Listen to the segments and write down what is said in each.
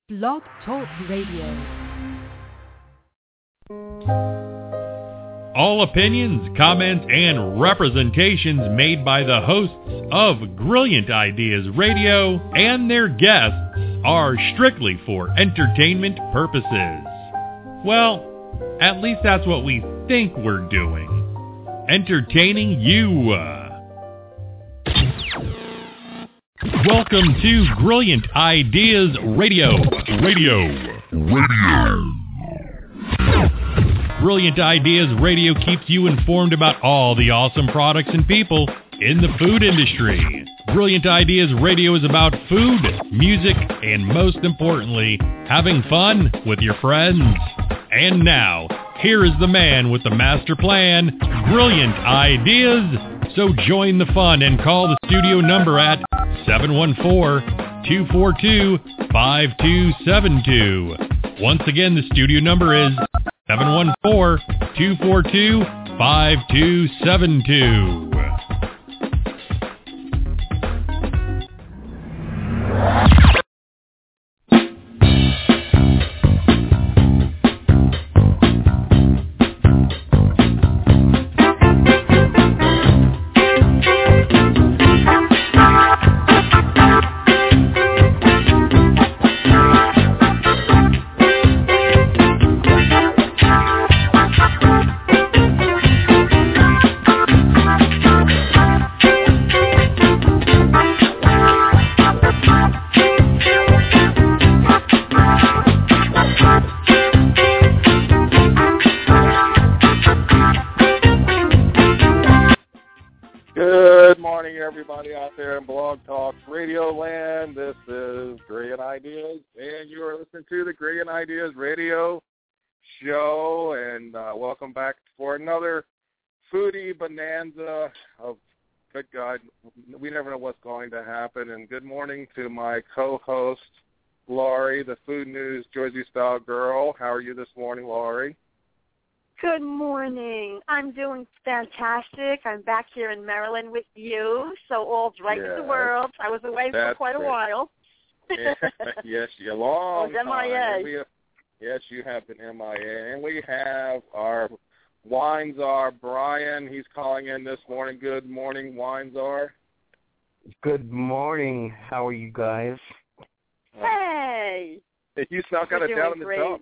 Blog Talk Radio. All opinions, comments, and representations made by the hosts of Brilliant Ideas Radio and their guests are strictly for entertainment purposes. Well, at least that's what we think we're doing. Entertaining you. Welcome to Brilliant Ideas Radio. Brilliant Ideas Radio keeps you informed about all the awesome products and people in the food industry. Brilliant Ideas Radio is about food, music, and most importantly, having fun with your friends. And now, here is the man with the master plan, Brilliant Ideas. So join the fun and call the studio number at 714-242-5272. Once again, the studio number is 714-242-5272. Everybody out there in Blog Talk Radio land, this is Brilliant Ideas, and you are listening to the Brilliant Ideas Radio Show, and welcome back for another foodie bonanza of, good God, we never know what's going to happen, and good morning to my co-host, Laurie, the Food News Jersey Style Girl. How are you this morning, Laurie? Good morning. I'm doing fantastic. I'm back here in Maryland with you, so all's right with the world. I was away for quite a while. Yes, you're long time. MIA. Yes, you have been MIA. And we have our wine czar, Brian. He's calling in this morning. Good morning, wine czar. Good morning. How are you guys? Hey. You sound kind of down in the dumps.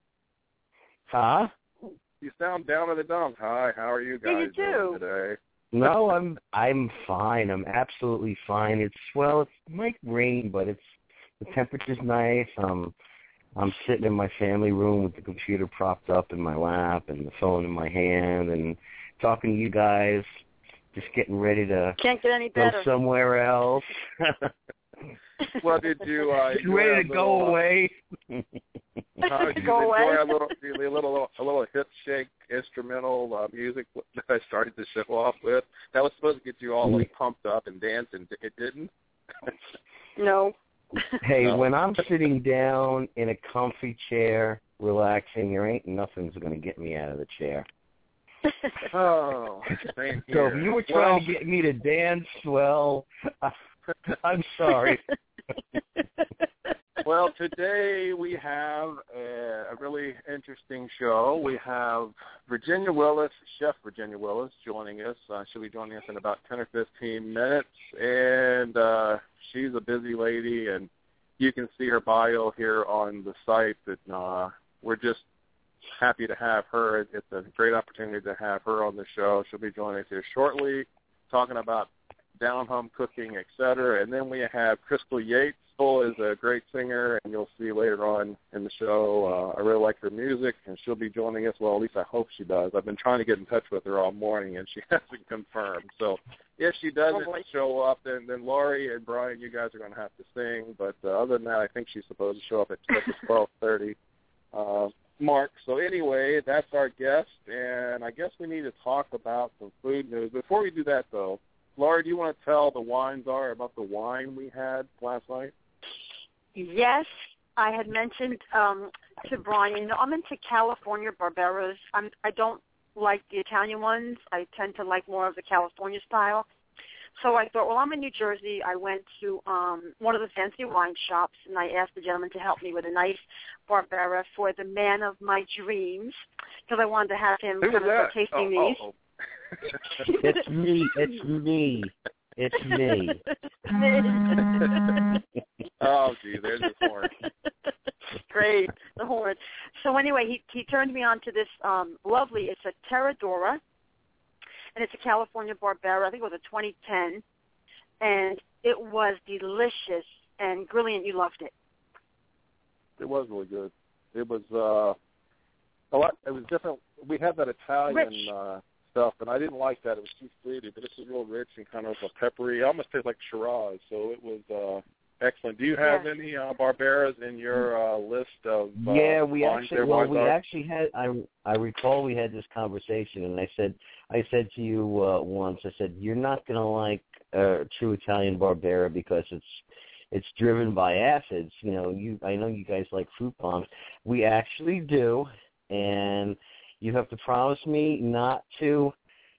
Huh? You sound down in the dumps. Hi, how are you guys doing today? No, I'm fine. I'm absolutely fine. It might rain, but the temperature's nice. I'm sitting in my family room with the computer propped up in my lap and the phone in my hand and talking to you guys. Just getting ready to Can't get any better. Go somewhere else. Well, did you ready to go away? Did you enjoy a little hip shake instrumental music that I started the show off with? That was supposed to get you all pumped up and dancing. It didn't? No. Hey, when I'm sitting down in a comfy chair, relaxing, there ain't nothing's going to get me out of the chair. Oh, same here. So if you were trying to get me to dance, well, I'm sorry. Well, today we have a really interesting show. We have Virginia Willis, Chef Virginia Willis, joining us. She'll be joining us in about 10 or 15 minutes, and she's a busy lady, and you can see her bio here on the site. That we're just happy to have her. It's a great opportunity to have her on the show. She'll be joining us here shortly, talking about down-home cooking, etc. And then we have Crystal Yates. Crystal is a great singer, and you'll see later on in the show. I really like her music, and she'll be joining us. Well, at least I hope she does. I've been trying to get in touch with her all morning, and she hasn't confirmed. So if she doesn't show up, then Laurie and Brian, you guys are going to have to sing. But other than that, I think she's supposed to show up at 12:30 mark. So anyway, that's our guest, and I guess we need to talk about some food news. Before we do that, though, Laurie, do you want to tell the wine czar about the wine we had last night? Yes, I had mentioned to Brian, I'm into California Barberos. I don't like the Italian ones. I tend to like more of the California style. So I thought, well, I'm in New Jersey. I went to one of the fancy wine shops, and I asked the gentleman to help me with a nice Barbera for the man of my dreams, because I wanted to have him kind of start tasting these. Oh. It's me. It's me. It's me. Oh, gee, there's the horn. Great, the horn. So anyway, he turned me on to this lovely, it's a Terradora, and it's a California Barbera. I think it was a 2010, and it was delicious and brilliant. You loved it. It was really good. It was a lot. It was different. We had that Italian stuff, and I didn't like that. It was too fruity, but this is real rich and kind of peppery. It almost tastes like Shiraz, so it was excellent. Do you have any Barberas in your list of we wines? Actually had. I recall we had this conversation, and I said to you once. I said, you're not going to like a true Italian Barbera because it's driven by acids. You know, I know you guys like fruit bombs. We actually do, and you have to promise me not to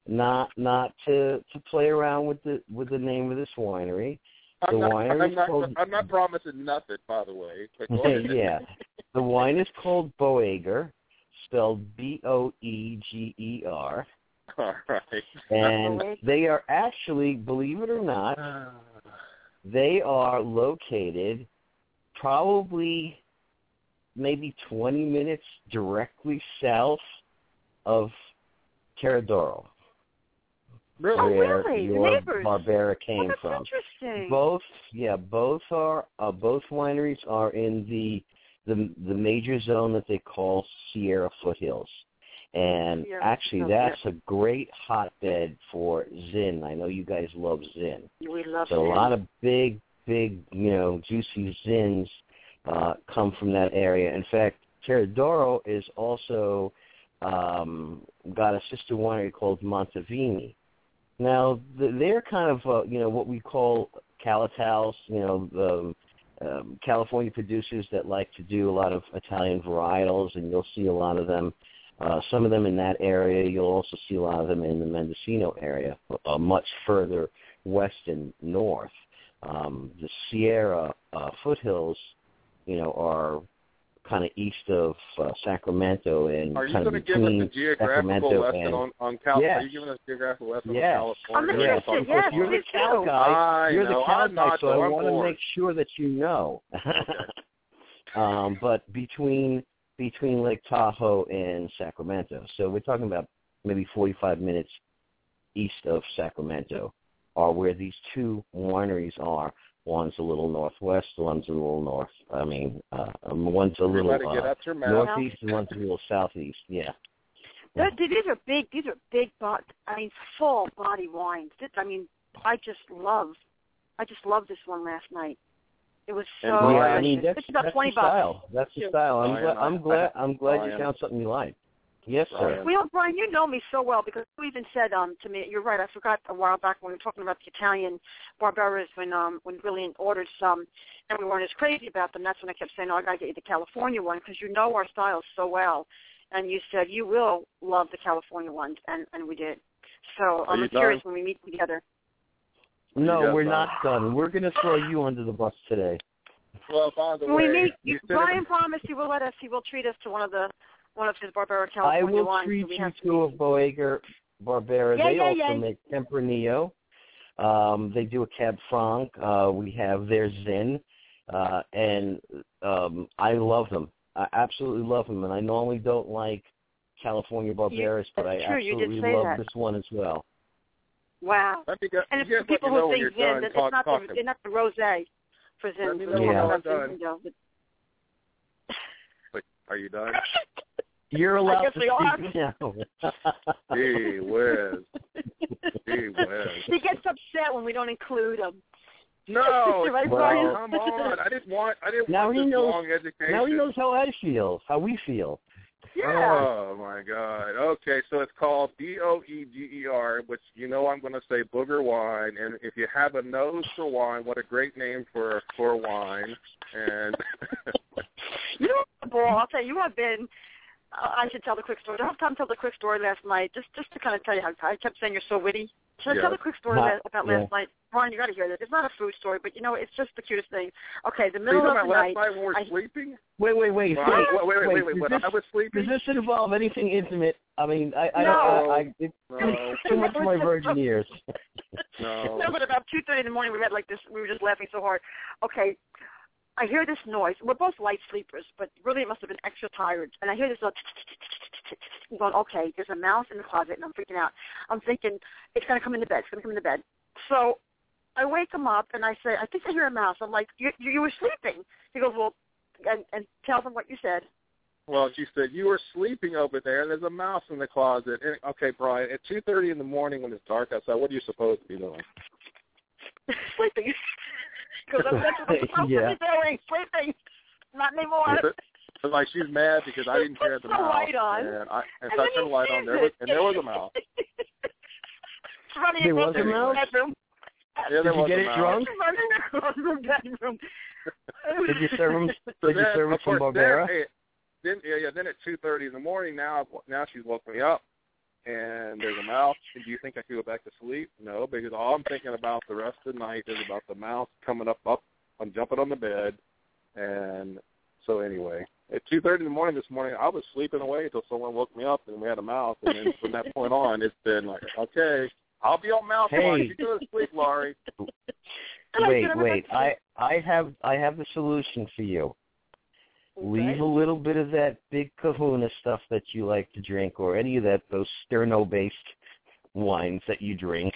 play around with the name of this winery. I'm not promising nothing, by the way. Yeah. The wine is called Boeger, spelled Boeger. All right. And they are actually, believe it or not, they are located probably maybe 20 minutes directly south of Terradora. Really? Where your Barbera came from. Interesting. Both wineries are in the major zone that they call Sierra Foothills, and actually that's a great hotbed for Zin. I know you guys love Zin. We love so Zin. A lot of big juicy Zins come from that area. In fact, Terradora is also got a sister winery called Montevini. Now, they're kind of, what we call Calitals, California producers that like to do a lot of Italian varietals, and you'll see a lot of them, some of them in that area. You'll also see a lot of them in the Mendocino area, much further west and north. The Sierra foothills, are kind of east of Sacramento and kind of between Sacramento and on California. Are you giving us a geographical lesson on California? I'm interested. Yes, you're the Cal guy. You're the Cal guy, so I want to make sure that you know. But between Lake Tahoe and Sacramento, so we're talking about maybe 45 minutes east of Sacramento, are where these two wineries are. One's a little northwest, one's a little north. One's a little northeast, and one's a little southeast. Yeah. These are big. These are big, full body wines. I just love this one last night. It was so. Yeah, it's about $20. Style. That's the style. I'm glad you found something you like. Yes, sir. Well, Brian, you know me so well because you even said to me, you're right, I forgot a while back when we were talking about the Italian Barberas when Brilliant ordered some and we weren't as crazy about them. That's when I kept saying, I got to get you the California one because you know our styles so well. And you said you will love the California ones, and we did. So I'm curious when we meet together. No, we're not done. We're going to throw you under the bus today. Well, by the way, Brian promised he will treat us to one of his Barbera California wines. I will treat you to a Boeger Barbera. They also make Tempranillo. They do a Cab Franc. We have their Zin. And I love them. I absolutely love them. And I normally don't like California Barberas, but I absolutely love this one as well. Wow. And it's for people who think Zin, it's not the rosé for Zin. Wait, are you done? You're allowed to speak now. Gee whiz. He gets upset when we don't include him. No, right, Brian? Come on. I didn't want this long education. Now he knows how I feel, how we feel. Yeah. Oh, my God. Okay, so it's called Boeger, which I'm going to say booger wine. And if you have a nose for wine, what a great name for wine. And I'll tell you, have been. I should tell the quick story. I don't have time to tell the quick story last night, just to kind of tell you how I kept saying you're so witty. Should I tell a quick story about last night? Brian, you got to hear this. It's not a food story, but, it's just the cutest thing. Okay, the middle of the night. Last night when we were sleeping? Wait. Wait. When I was sleeping? Does this involve anything intimate? I mean, it's too much of my virgin years. No, but about 2:30 in the morning, we had like this. We were just laughing so hard. Okay, I hear this noise. We're both light sleepers, but really it must have been extra tired. And I hear this little I'm going, okay, there's a mouse in the closet, and I'm freaking out. I'm thinking, it's going to come in the bed. It's going to come in the bed. So I wake him up, and I say, I think I hear a mouse. I'm like, you were sleeping. He goes, well, and tells him what you said. Well, she said, you were sleeping over there, and there's a mouse in the closet. And, okay, Brian, at 2:30 in the morning when it's dark outside, what are you supposed to be doing? Sleeping. Because that's what I'm supposed to be doing, sleeping. Not anymore. But like she's mad because I didn't turn the mouse, light on. and so I turned the light on. There was a mouse. There was a mouse. Yeah, Did you get it drunk? Did you serve him? Did you serve him some Barbera? Then at 2:30 in the morning, now she's woke me up, and there's a mouse. And do you think I could go back to sleep? No, because all I'm thinking about the rest of the night is about the mouse coming up. I'm jumping on the bed, and so anyway. At 2:30 in the morning this morning, I was sleeping away until someone woke me up and we had a mouse. And then from that point on, it's been like, okay, I'll be on mouse watch. You go to sleep, Laurie. Wait. I have the solution for you. Okay. Leave a little bit of that big kahuna stuff that you like to drink, or any of those sterno-based wines that you drink,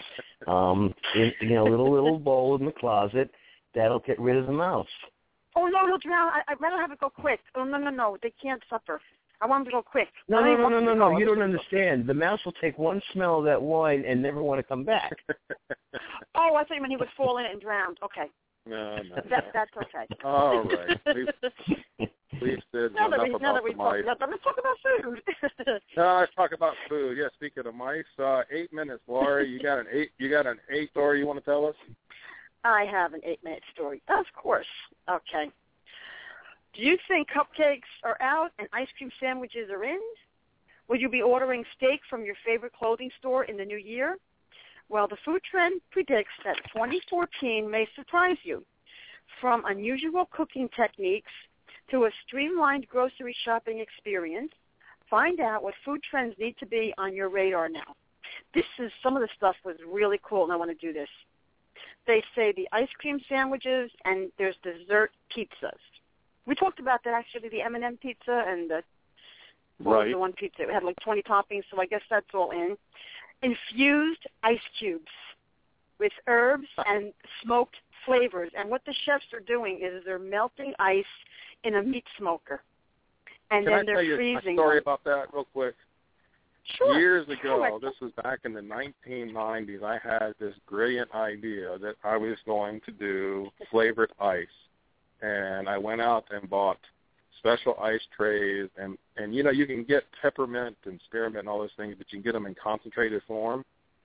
in a little bowl in the closet. That'll get rid of the mouse. Oh, no, he'll drown. I'd rather have it go quick. Oh, no. They can't suffer. I want them to go quick. No. You don't understand. The mouse will take one smell of that wine and never want to come back. Oh, I thought you meant he would fall in it and drown. Okay. No. That's okay. All right. We've said enough about the mice. Let's talk about food. No, let's talk about food. Yeah, speaking of mice, 8 minutes, Laurie. You got an 8 story you want to tell us? I have an 8-minute story. Of course. Okay. Do you think cupcakes are out and ice cream sandwiches are in? Will you be ordering steak from your favorite clothing store in the new year? Well, the food trend predicts that 2014 may surprise you. From unusual cooking techniques to a streamlined grocery shopping experience, find out what food trends need to be on your radar now. Some of the stuff was really cool, and I want to do this. They say the ice cream sandwiches, and there's dessert pizzas. We talked about that, actually, the M&M pizza and the one pizza. It had like 20 toppings, so I guess that's all in. Infused ice cubes with herbs and smoked flavors. And what the chefs are doing is they're melting ice in a meat smoker. And then they're freezing. Can I tell you a story about that real quick? Sure. Years ago, this was back in the 1990s, I had this brilliant idea that I was going to do flavored ice. And I went out and bought special ice trays. And you can get peppermint and spearmint and all those things, but you can get them in concentrated form.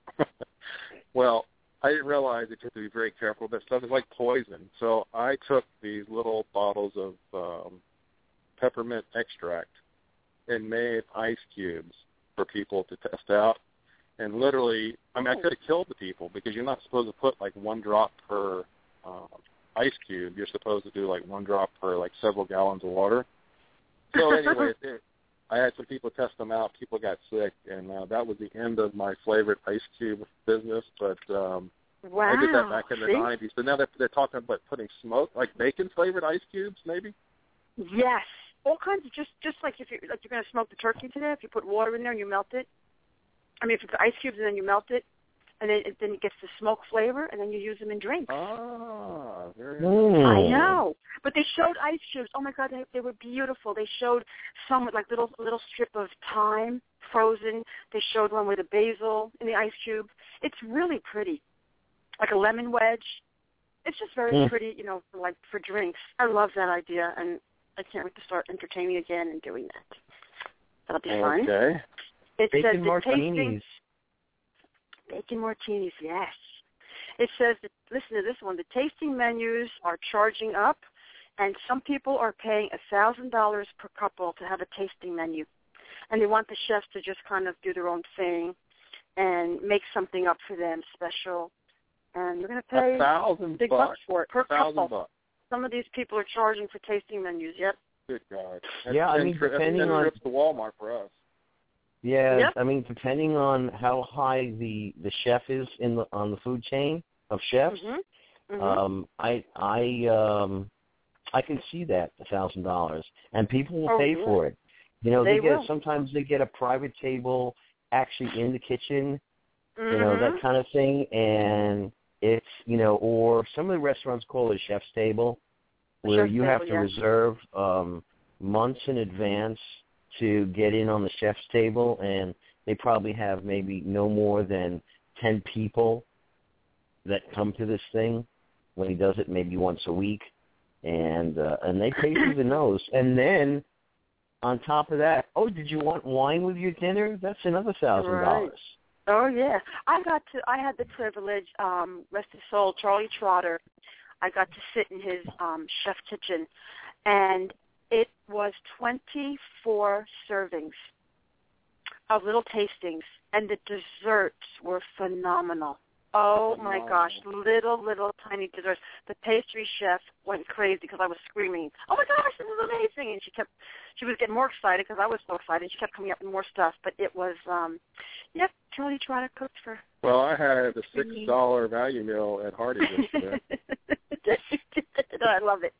Well, I didn't realize that you have to be very careful. That stuff is like poison. So I took these little bottles of peppermint extract and made ice cubes for people to test out. And literally, I could have killed the people because you're not supposed to put like 1 drop per ice cube. You're supposed to do like 1 drop per like several gallons of water. So anyway, I had some people test them out. People got sick, and that was the end of my flavored ice cube business. But wow. I did that back in the 90s. So now they're talking about putting like bacon flavored ice cubes, maybe. Yes, all kinds of just like if you're going to smoke the turkey today, if you put water in there and you melt it. I mean, if you put ice cubes and then you melt it, and then it gets the smoke flavor, and then you use them in drinks. Ah, very nice. I know. But they showed ice cubes. Oh, my God, they were beautiful. They showed some with, like, little strip of thyme frozen. They showed one with a basil in the ice cube. It's really pretty, like a lemon wedge. It's just very pretty, for drinks. I love that idea, and I can't wait to start entertaining again and doing that. That'll be fun. Okay. It Bacon says martinis. Bacon martinis, yes. It says, listen to this one, the tasting menus are charging up, and some people are paying $1,000 per couple to have a tasting menu. And they want the chefs to just kind of do their own thing. and make something up for them special. And you're going to pay $1,000 big bucks for it per couple. $1,000. Some of these people are charging for tasting menus. Yep. Good God. Yeah, I mean, depending on trips to Walmart for us. Yeah, Yep. I mean, depending on how high the chef is on the food chain of chefs, I can see that $1,000, and people will pay for it. You know, sometimes they get a private table actually in the kitchen, you know, that kind of thing, and it's, you know, or some of the restaurants call it a chef's table, where you have to reserve months in advance to get in on the chef's table, and they probably have maybe no more than 10 people that come to this thing when he does it maybe once a week, and they pay through the nose. And then on top of that, oh, did you want wine with your dinner? That's another $1,000. Right. Oh yeah, I had the privilege, rest his soul, Charlie Trotter. I got to sit in his chef kitchen, and it was 24 servings of little tastings, and the desserts were phenomenal. Oh my gosh, little tiny desserts. The pastry chef went crazy because I was screaming, "Oh my gosh, this is amazing!" And she was getting more excited because I was so excited. She kept coming up with more stuff, but it was, Charlie Trotter cooked for. Well, I had the $6 value meal at Hardee's yesterday. I love it.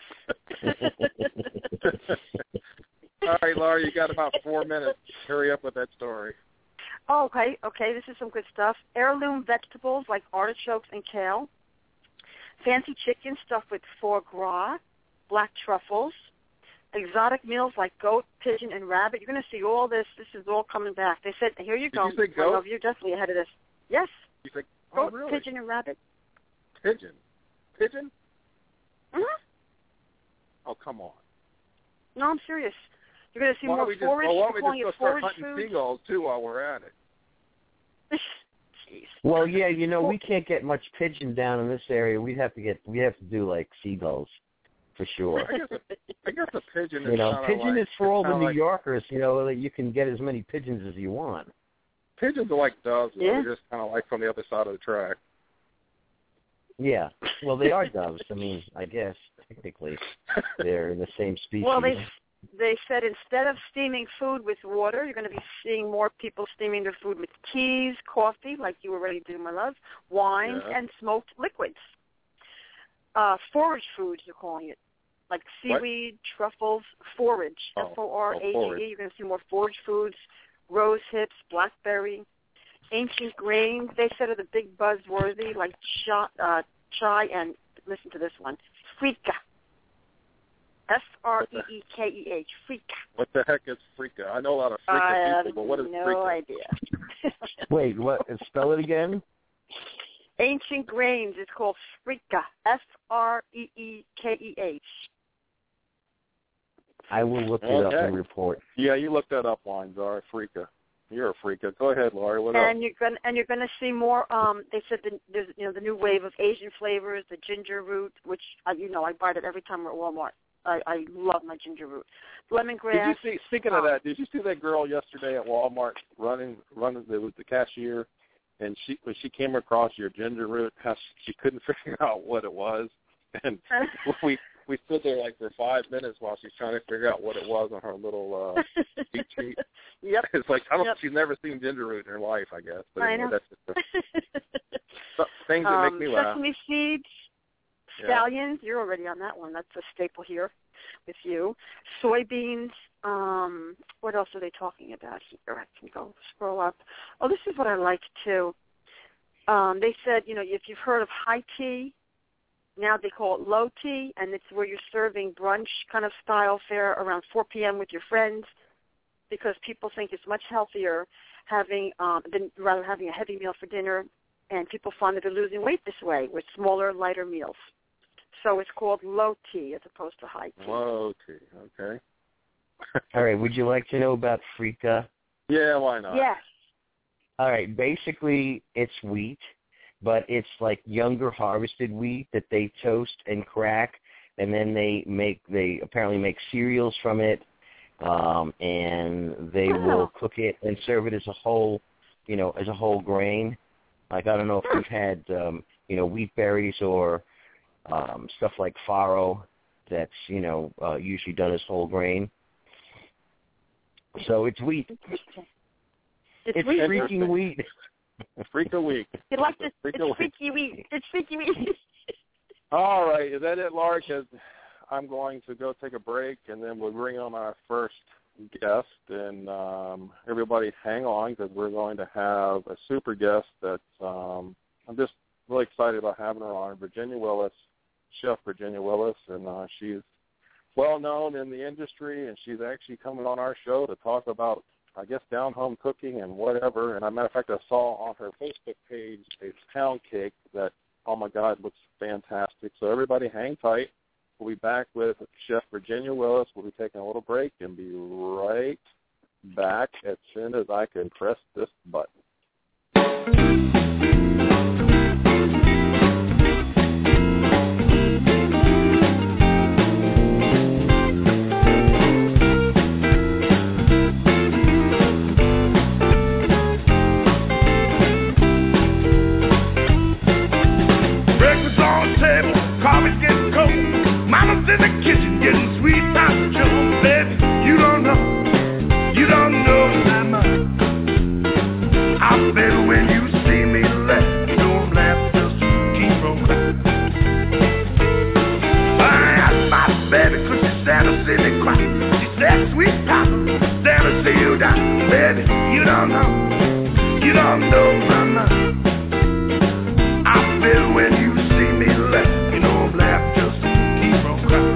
All right, Laura, you got about 4 minutes. Hurry up with that story. Oh, okay. This is some good stuff. Heirloom vegetables like artichokes and kale. Fancy chicken stuffed with foie gras, black truffles. Exotic meals like goat, pigeon, and rabbit. You're going to see all this. This is all coming back. They said, here you go. Did you say goat? I love you. Definitely ahead of this. Yes. You say, goat, really? pigeon, and rabbit. Pigeon? Pigeon? Mm-hmm. Oh, come on. No, I'm serious. You're going to see more forage. Why don't we just go start forage hunting food? seagulls, too, while we're at it? Jeez. Well, yeah, you know, we can't get much pigeon down in this area. We have to do like seagulls, for sure. I guess a pigeon is you know, pigeon is for all the New like, Yorkers. You know, that you can get as many pigeons as you want. Pigeons are like doves. Yeah. They're just kind of like from the other side of the track. Yeah. Well, they are doves. I mean, I guess technically they're in the same species. Well, they said instead of steaming food with water, you're going to be seeing more people steaming their food with teas, coffee, like you already do, my love, wine, and smoked liquids. Forage foods, they're calling it, like seaweed, truffles, forage, F-O-R-A-G-E. You're going to see more forage foods, rose hips, blackberry, ancient grains. They said are the big buzzworthy, like chai and, listen to this one, freekeh. F-R-E-E-K-E-H, freekeh. What the heck is freekeh? I know a lot of freekeh people, but what is freekeh? No idea. Wait, what? Spell it again? Ancient grains is called freekeh, F-R-E-E-K-E-H. I will look it up and report. Yeah, you look that up, Winezar, freekeh. You're a freakah. Go ahead, Laurie. What else? You're gonna see more. They said there's the new wave of Asian flavors, the ginger root, which I buy that every time we're at Walmart. I love my ginger root. Lemongrass. Speaking of that, did you see that girl yesterday at Walmart running? There was the cashier, and when she came across your ginger root, she couldn't figure out what it was, and we stood there like for 5 minutes while she's trying to figure out what it was on her little cheat sheet. Yep. It's like she's never seen ginger root in her life, I guess. But anyway, that's just things that make me laugh. Sesame seeds, scallions. You're already on that one. That's a staple here with you. Soybeans. What else are they talking about here? I can go scroll up. Oh, this is what I like too. They said, if you've heard of high tea, now they call it low tea, and it's where you're serving brunch kind of style fare around 4 p.m. with your friends, because people think it's much healthier than rather having a heavy meal for dinner, and people find that they're losing weight this way with smaller, lighter meals. So it's called low tea as opposed to high tea. Low tea, okay. All right, would you like to know about freekeh? Yeah, why not? Yes. All right, basically it's wheat, but it's like younger harvested wheat that they toast and crack, and then they apparently make cereals from it, and they will cook it and serve it as a whole as a whole grain. Like, I don't know if you've had, wheat berries or stuff like farro that's, usually done as whole grain. So it's wheat. It's wheat. Freaking wheat. Freak of wheat. You like this? It's freaky wheat. It's freaky wheat. All right. Is that it, Laura? Because I'm going to go take a break, and then we'll bring on our first guest. And everybody hang on, because we're going to have a super guest that I'm just really excited about having her on, Virginia Willis, Chef Virginia Willis. And she's well-known in the industry, and she's actually coming on our show to talk about, I guess, down-home cooking and whatever. And as a matter of fact, I saw on her Facebook page a pound cake that, oh, my God, looks fantastic. So everybody hang tight. We'll be back with Chef Virginia Willis. We'll be taking a little break and be right back as soon as I can press this button. Mama's in the kitchen getting sweet pasta, baby. You don't know my mind. I bet when you see me laugh, don't laugh, just keep on crying. I asked my baby, could you stand up, see me cry? She said, sweet pasta, stand up, see you die, baby. You don't know my mind. I bet when you see me laugh, you don't laugh, just keep on crying.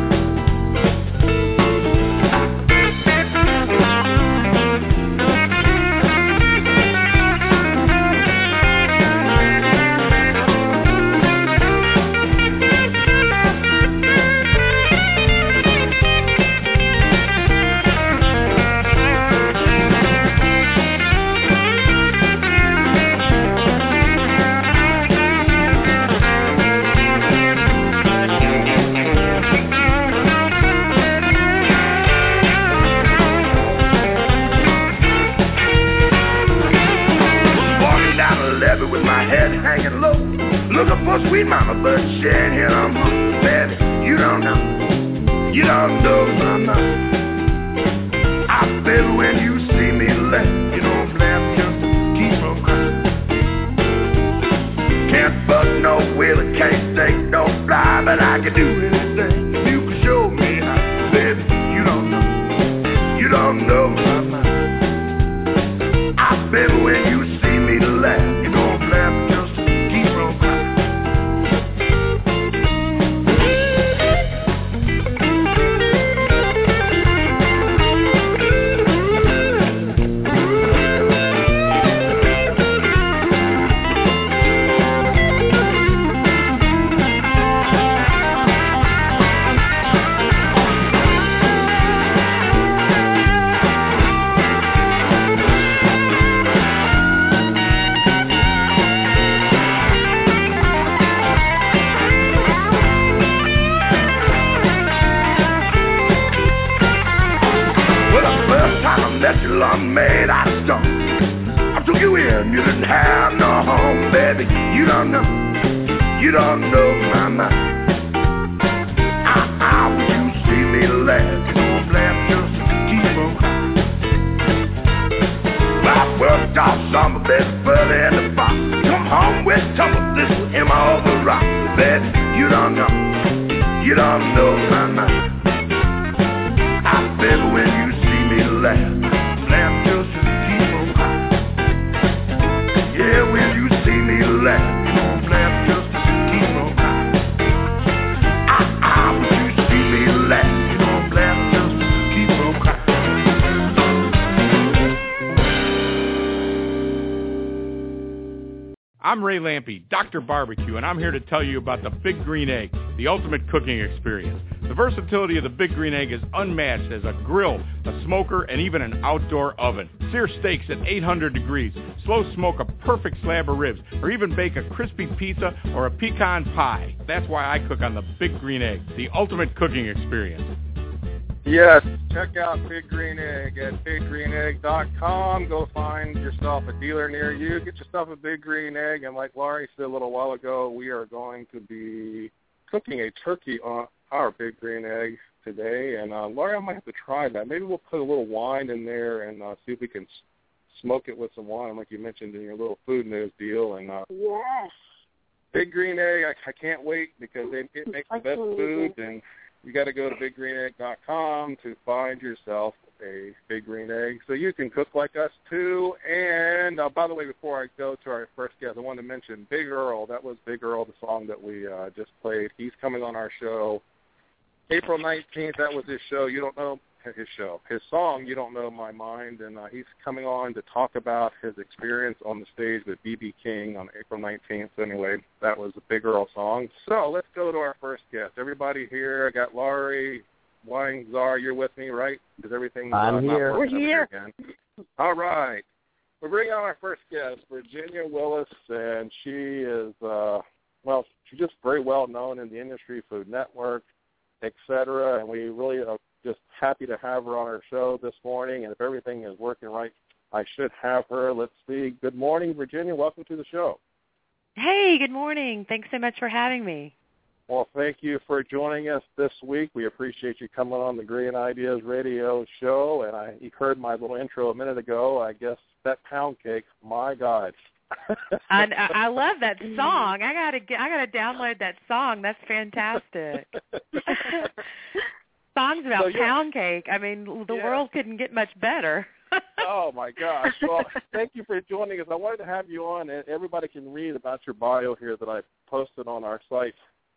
With my head hanging low, looking for sweet mama, but she ain't here no more. Baby, you don't know my mind. I bet when you see me laugh, you don't laugh, just keep on crying. Can't bust no wheel, can't take no fly, but I can do anything if you can show me how. Baby, you don't know my mind. I bet when you see me laugh, just keep on crying. Long made out of stone. I took you in, you didn't have no home, baby. You don't know my mind. When you see me laugh, you don't laugh, just keep on crying. Well, I worked all summer, baby, further in the box. Come home with tumble, this was in my overrock, baby. You don't know my mind. I bet when you see me laugh, just keep on crying. Yeah, when you see me laugh, you don't laugh, just keep on crying. When you see me laugh, you don't laugh, just keep on crying. I'm Ray Lampe, Dr. Barbecue, and I'm here to tell you about the Big Green Egg, the ultimate cooking experience. The versatility of the Big Green Egg is unmatched as a grill, a smoker, and even an outdoor oven. Sear steaks at 800 degrees, slow smoke a perfect slab of ribs, or even bake a crispy pizza or a pecan pie. That's why I cook on the Big Green Egg, the ultimate cooking experience. Yes, check out Big Green Egg at biggreenegg.com. Go find yourself a dealer near you. Get yourself a Big Green Egg. And like Laurie said a little while ago, we are going to be cooking a turkey on our Big Green Egg today. And Laurie, I might have to try that. Maybe we'll put a little wine in there and see if we can smoke it with some wine, like you mentioned in your little food news deal. And Yes. Big Green Egg, I can't wait because it makes the best food. And you got to go to biggreenegg.com to find yourself a Big Green Egg so you can cook like us too. And by the way, before I go to our first guest, I want to mention Big Earl. That was Big Earl, the song that we just played. He's coming on our show April 19th. That was his show. You don't know his song, You Don't Know My Mind, and he's coming on to talk about his experience on the stage with B.B. King on April 19th. So anyway, that was a Big Earl song. So let's go to our first guest. Everybody here, I got Laurie, Wine Czar, you're with me, right? Is everything I'm here. not working We're here. again? All right. We're bringing on our first guest, Virginia Willis, and she is, she's just very well known in the industry, Food Network, et cetera, and we really are just happy to have her on our show this morning, and if everything is working right, I should have her. Let's see. Good morning, Virginia. Welcome to the show. Hey, good morning. Thanks so much for having me. Well, thank you for joining us this week. We appreciate you coming on the Green Ideas Radio show, and you heard my little intro a minute ago. I guess that pound cake, my God. I love that song. I gotta download that song. That's fantastic. Songs about pound cake. I mean, the world couldn't get much better. Oh, my gosh. Well, thank you for joining us. I wanted to have you on, and everybody can read about your bio here that I posted on our site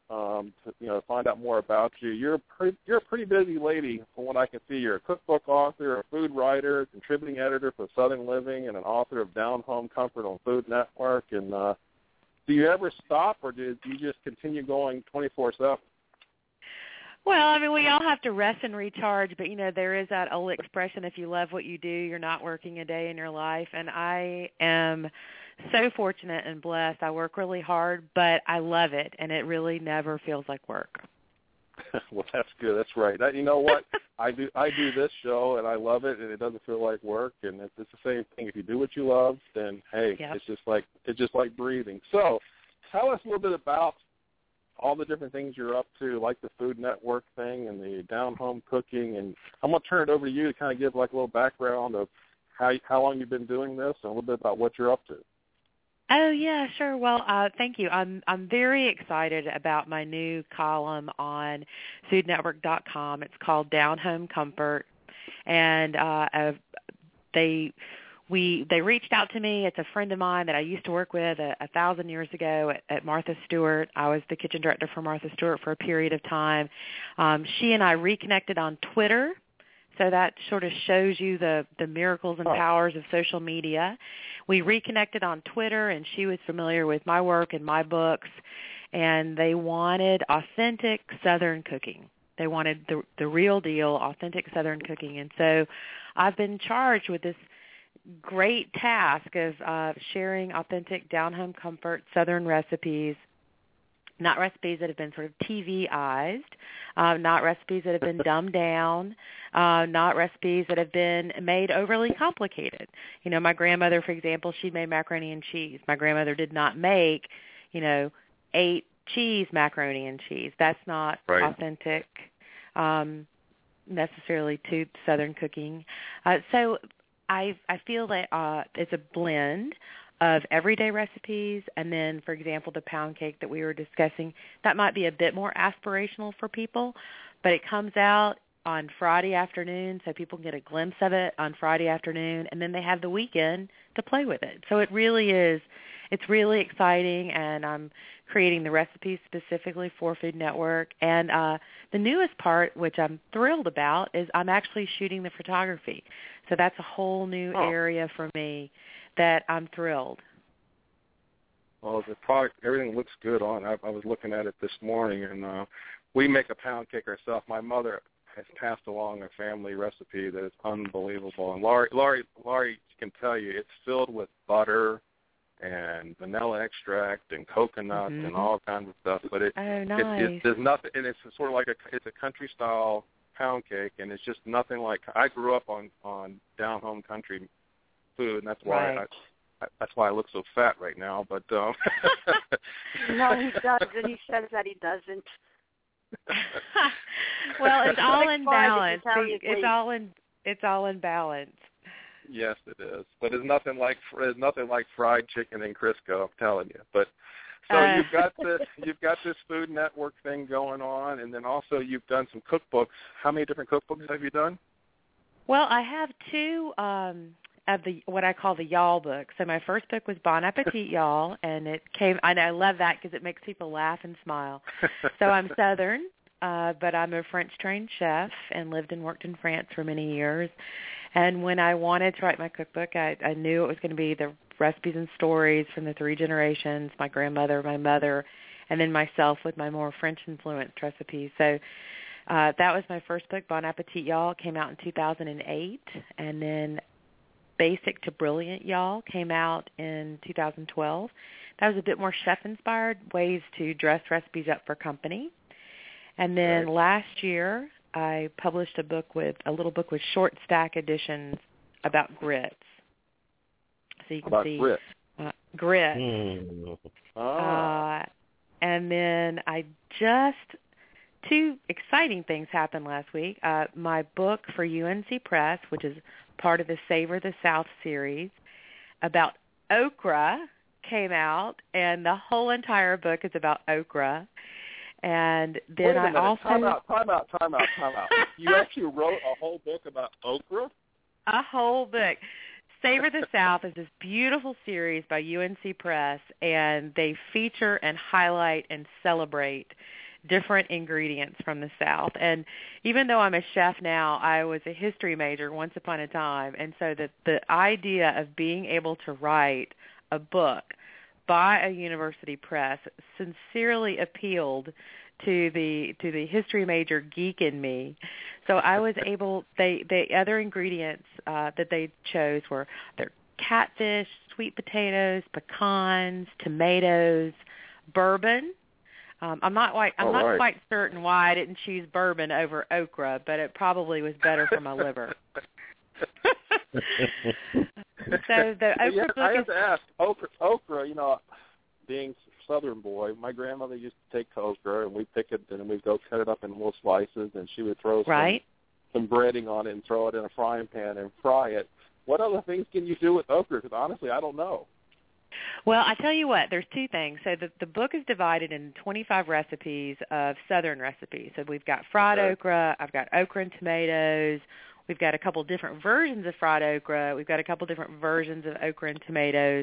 to find out more about you. You're a pretty busy lady from what I can see. You're a cookbook author, a food writer, contributing editor for Southern Living, and an author of Down Home Comfort on Food Network. And do you ever stop, or do you just continue going 24/7? Well, I mean, we all have to rest and recharge, but, there is that old expression, if you love what you do, you're not working a day in your life. And I am so fortunate and blessed. I work really hard, but I love it, and it really never feels like work. Well, that's good. That's right. You know what? I do this show, and I love it, and it doesn't feel like work. And it's the same thing. If you do what you love, then, hey, Yep. it's just like breathing. So tell us a little bit about all the different things you're up to, like the Food Network thing and the down-home cooking. And I'm going to turn it over to you to kind of give like a little background of how long you've been doing this and a little bit about what you're up to. Oh, yeah, sure. Well, thank you. I'm very excited about my new column on foodnetwork.com. It's called Down Home Comfort, and they reached out to me. It's a friend of mine that I used to work with 1,000 years ago at Martha Stewart. I was the kitchen director for Martha Stewart for a period of time. She and I reconnected on Twitter, so that sort of shows you the miracles and powers of social media. We reconnected on Twitter, and she was familiar with my work and my books, and they wanted authentic Southern cooking. They wanted the real deal, authentic Southern cooking. And so I've been charged with this great task of sharing authentic down-home comfort Southern recipes, not recipes that have been sort of TVized, not recipes that have been dumbed down, not recipes that have been made overly complicated. My grandmother, for example, she made macaroni and cheese. My grandmother did not make, 8 cheese macaroni and cheese. That's not authentic necessarily to Southern cooking. So I feel that it's a blend of everyday recipes, and then, for example, the pound cake that we were discussing, that might be a bit more aspirational for people, but it comes out on Friday afternoon, so people can get a glimpse of it on Friday afternoon, and then they have the weekend to play with it. So it really is, it's really exciting, and I'm creating the recipes specifically for Food Network. And the newest part, which I'm thrilled about, is I'm actually shooting the photography. So that's a whole new area for me that I'm thrilled. Well, the product, everything looks good on. I was looking at it this morning, and we make a pound cake ourselves. My mother has passed along a family recipe that is unbelievable. And Laurie can tell you it's filled with butter and vanilla extract and coconut and all kinds of stuff. But nice. there's nothing, and it's sort of like it's a country style pound cake, and it's just nothing like. I grew up on down home country food, and that's why that's why I look so fat right now. But no, he doesn't. He says that he doesn't. Well, it's all in balance. It's all in balance. Yes, it is. But there's nothing like fried chicken in Crisco. I'm telling you. But so you've got this Food Network thing going on, and then also you've done some cookbooks. How many different cookbooks have you done? Well, I have two of the what I call the y'all books. So my first book was Bon Appetit, Y'all, and it came. And I love that because it makes people laugh and smile. So I'm Southern, but I'm a French-trained chef and lived and worked in France for many years. And when I wanted to write my cookbook, I knew it was going to be the recipes and stories from the three generations, my grandmother, my mother, and then myself with my more French-influenced recipes. So that was my first book, Bon Appetit, Y'all, came out in 2008. And then Basic to Brilliant, Y'all, came out in 2012. That was a bit more chef-inspired, ways to dress recipes up for company. And then last year, I published a little book with short stack editions about grits. So you can see grits. And then two exciting things happened last week. My book for UNC Press, which is part of the Savor the South series, about okra, came out, and the whole entire book is about okra. And then Wait a minute. Time out. You actually wrote a whole book about okra? A whole book. Savor the South is this beautiful series by UNC Press, and they feature and highlight and celebrate different ingredients from the South. And even though I'm a chef now, I was a history major once upon a time, and so the idea of being able to write a book by a university press sincerely appealed to the history major geek in me. So I was able. The other ingredients that they chose were their catfish, sweet potatoes, pecans, tomatoes, bourbon. I'm not quite certain why I didn't choose bourbon over okra, but it probably was better for my liver. So the okra book I have to ask, okra, being Southern boy, my grandmother used to take okra, and we'd pick it, and we'd go cut it up in little slices, and she would throw some breading on it and throw it in a frying pan and fry it. What other things can you do with okra? Because honestly, I don't know. Well, I tell you what, there's two things. So the book is divided in 25 recipes of Southern recipes. So we've got fried okra, I've got okra and tomatoes, we've got a couple different versions of fried okra, we've got a couple different versions of okra and tomatoes,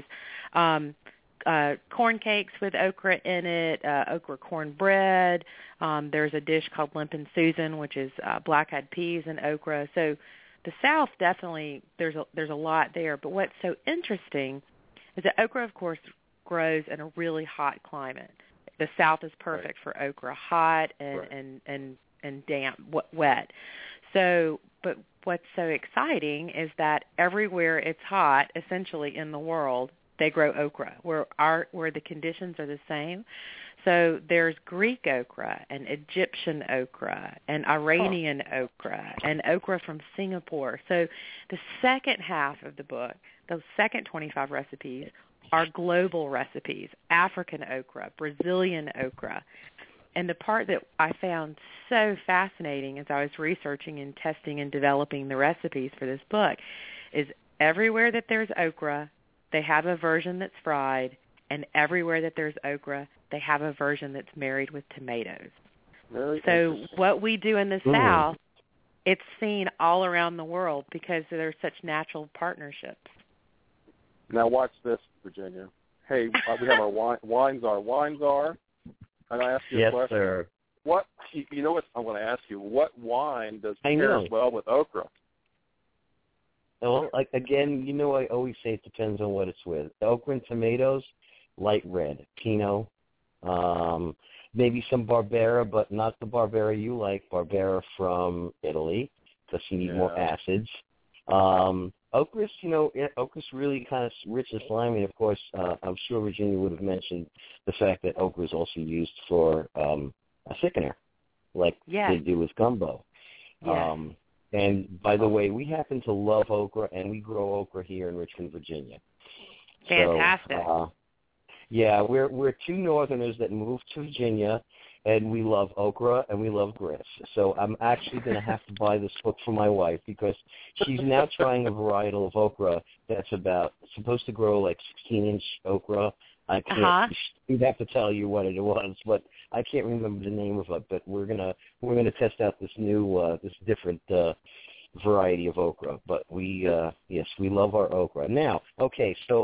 corn cakes with okra in it, okra cornbread. There's a dish called Limp and Susan, which is black-eyed peas and okra. So the South definitely, there's a lot there. But what's so interesting is that okra, of course, grows in a really hot climate. The South is perfect for okra, hot and damp, wet. So, but what's so exciting is that everywhere it's hot, essentially in the world, they grow okra, where the conditions are the same. So there's Greek okra and Egyptian okra and Iranian okra and okra from Singapore. So the second half of the book, those second 25 recipes, are global recipes, African okra, Brazilian okra. And the part that I found so fascinating as I was researching and testing and developing the recipes for this book is everywhere that there's okra, they have a version that's fried, and everywhere that there's okra, they have a version that's married with tomatoes. So what we do in the South, it's seen all around the world because there's such natural partnerships. Now watch this, Virginia. Hey, we have our wine czar. Wine czar, can I ask you a question? Yes, sir. What, you know what I want to ask you? What wine does pair well with okra? Well, again, I always say it depends on what it's with. The okra and tomatoes, light red, Pinot, maybe some Barbera, but not the Barbera you like, Barbera from Italy, because you need more acids. Okra's, okra's really kind of rich and slimy. Of course, I'm sure Virginia would have mentioned the fact that okra is also used for a thickener, like they do with gumbo. Yes. And by the way, we happen to love okra, and we grow okra here in Richmond, Virginia. Fantastic. So, yeah, we're two Northerners that moved to Virginia, and we love okra and we love grits. So I'm actually going to have to buy this book for my wife because she's now trying a varietal of okra that's supposed to grow like 16-inch okra. I can't. We'd have to tell you what it was, but I can't remember the name of it. But we're gonna test out this new this different variety of okra. But we love our okra. Now, okay, so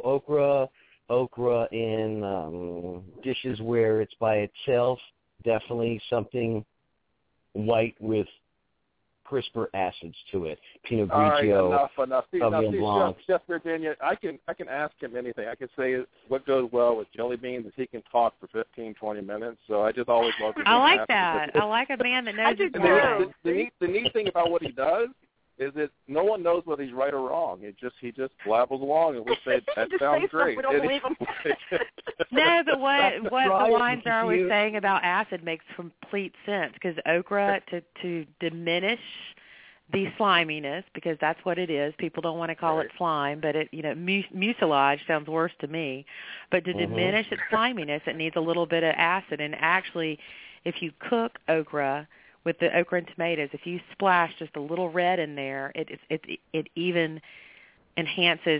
okra in dishes where it's by itself, definitely something white with crisper acids to it. Pinot Grigio, enough. Sauvignon Blanc. Chef Virginia, I can ask him anything. I can say what goes well with jelly beans, and he can talk for 15, 20 minutes. So I just always love to. I like that. I like a man that knows his word. The neat thing about what he does is that no one knows whether he's right or wrong. He just blabbles along, and we say that sounds great. We don't believe him. No, but what the wines are always saying about acid makes complete sense because okra to diminish the sliminess, because that's what it is. People don't want to call it slime, but it mucilage sounds worse to me. But to diminish its sliminess, it needs a little bit of acid. And actually, if you cook okra with the okra and tomatoes, if you splash just a little red in there, it even enhances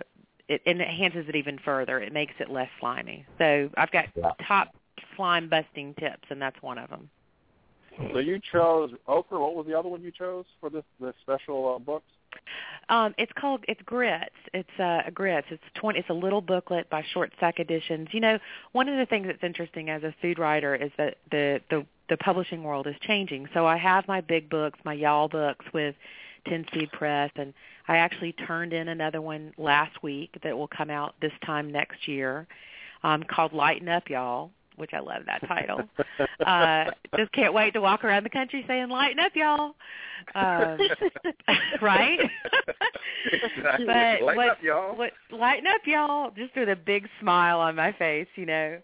it even further. It makes it less slimy. So I've got top slime busting tips, and that's one of them. So you chose okra. What was the other one you chose for this special books? It's grits. It's grits. It's a little booklet by Short Stack Editions. You know, one of the things that's interesting as a food writer is that the publishing world is changing. So I have my big books, my Y'all books with 10 Speed Press, and I actually turned in another one last week that will come out this time next year, called Lighten Up, Y'all, which I love that title. Just can't wait to walk around the country saying, "Lighten up, y'all." Right? Exactly. But lighten up, y'all. Lighten up, y'all, just with a big smile on my face, you know.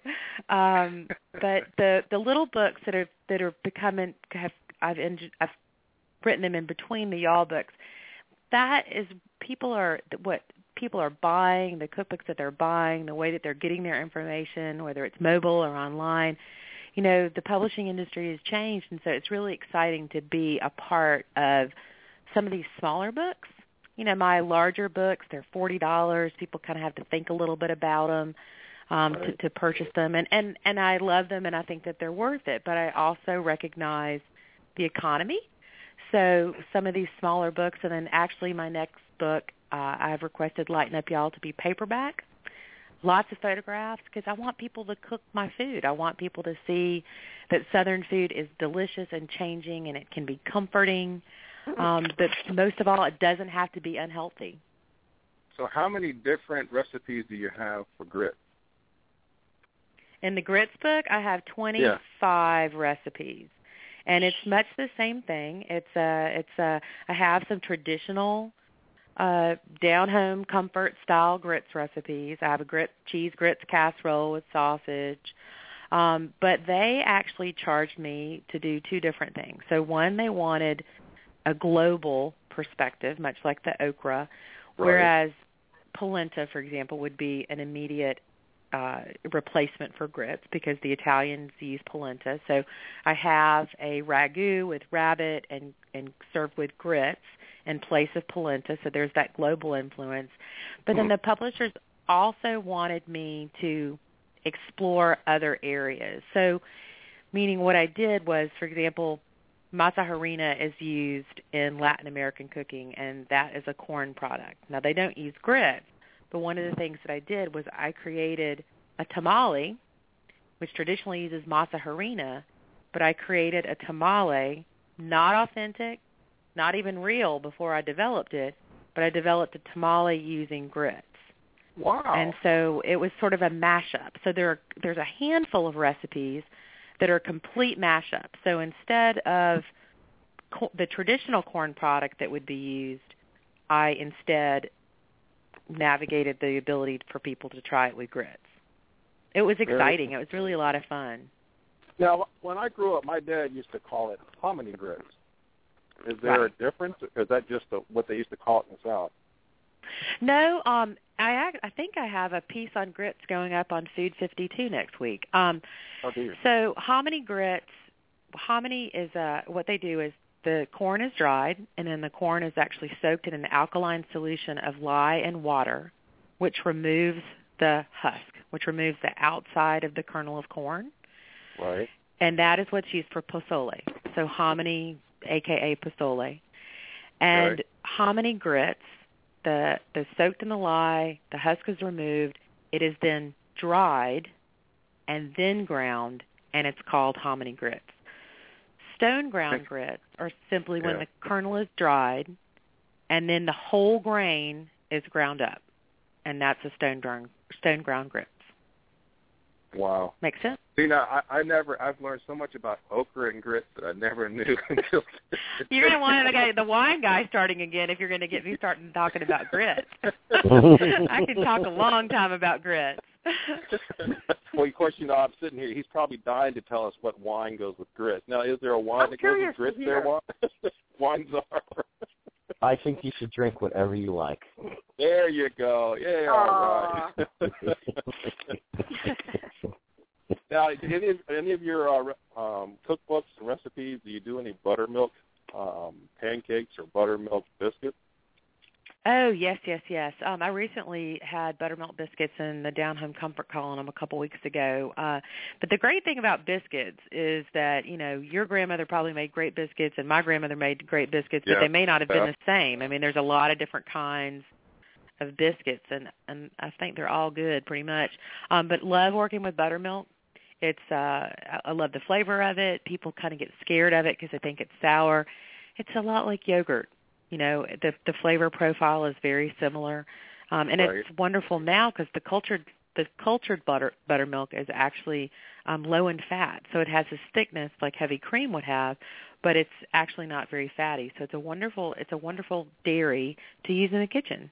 But the little books that are becoming, I've written them in between the Y'all books. That is what people are buying, the cookbooks that they're buying, the way that they're getting their information, whether it's mobile or online. You know, the publishing industry has changed, and so it's really exciting to be a part of some of these smaller books. You know, my larger books, they're $40. People kind of have to think a little bit about them to purchase them, and I love them, and I think that they're worth it. But I also recognize the economy. So some of these smaller books, and then actually my next book, I've requested Lighten Up, Y'all to be paperback. Lots of photographs because I want people to cook my food. I want people to see that Southern food is delicious and changing, and it can be comforting. But most of all, it doesn't have to be unhealthy. So how many different recipes do you have for grits? In the grits book, I have 25 recipes. And it's much the same thing. I have some traditional down-home comfort style grits recipes. I have a cheese grits casserole with sausage. But they actually charged me to do two different things. So one, they wanted a global perspective, much like the okra, whereas polenta, for example, would be an immediate replacement for grits because the Italians use polenta. So I have a ragu with rabbit and served with grits in place of polenta. So there's that global influence. But then the publishers also wanted me to explore other areas. So meaning what I did was, for example, masa harina is used in Latin American cooking, and that is a corn product. Now, they don't use grits, but one of the things that I did was I created a tamale, which traditionally uses masa harina, but I created a tamale, not authentic, not even real before I developed it, but I developed a tamale using grits. Wow. And so it was sort of a mashup. So there's a handful of recipes that are complete mashup. So instead of the traditional corn product that would be used, I instead navigated the ability for people to try it with grits. It was exciting. It was really a lot of fun. Now, when I grew up, my dad used to call it hominy grits. Is there a difference, or is that just what they used to call it in the South? No, I think I have a piece on grits going up on Food 52 next week. Oh, dear. So hominy grits, hominy is what they do is the corn is dried, and then the corn is actually soaked in an alkaline solution of lye and water, which removes the husk, which removes the outside of the kernel of corn. Right. And that is what's used for pozole. So hominy, a.k.a. pozole. And hominy grits, the soaked in the lye, the husk is removed, it is then dried and then ground, and it's called hominy grits. Stone ground grits are simply when the kernel is dried and then the whole grain is ground up, and that's a stone ground grits. Wow. Make sense? See, now, I've learned so much about okra and grits that I never knew until You're going to want the wine guy starting again if you're going to get me starting talking about grits. I can talk a long time about grits. Well, of course, I'm sitting here. He's probably dying to tell us what wine goes with grits. Now, is there a wine that goes with grits there, Wine Czar? I think you should drink whatever you like. There you go. Yeah, all right. Now, any of your cookbooks and recipes, do you do any buttermilk pancakes or buttermilk biscuits? Oh, yes. I recently had buttermilk biscuits in the Down Home Comfort column a couple weeks ago. But the great thing about biscuits is that, your grandmother probably made great biscuits and my grandmother made great biscuits, but they may not have been the same. I mean, there's a lot of different kinds of biscuits, and I think they're all good pretty much. But love working with buttermilk. I love the flavor of it. People kind of get scared of it because they think it's sour. It's a lot like yogurt. The flavor profile is very similar, and it's wonderful now because the cultured buttermilk is actually low in fat, so it has this thickness like heavy cream would have, but it's actually not very fatty. So it's a wonderful dairy to use in the kitchen.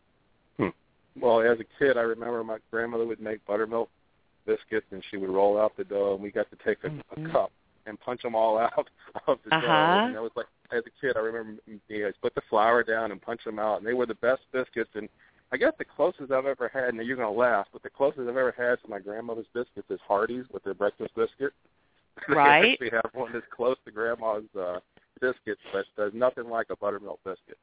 Well, as a kid, I remember my grandmother would make buttermilk biscuits, and she would roll out the dough, and we got to take a cup and punch them all out of the dough. And it was like, as a kid, I remember put the flour down and punch them out, and they were the best biscuits. And I guess the closest I've ever had, and you're going to laugh, but the closest I've ever had to my grandmother's biscuits is Hardee's with their breakfast biscuit. Right. They actually have one that's close to Grandma's biscuits, but there's nothing like a buttermilk biscuit.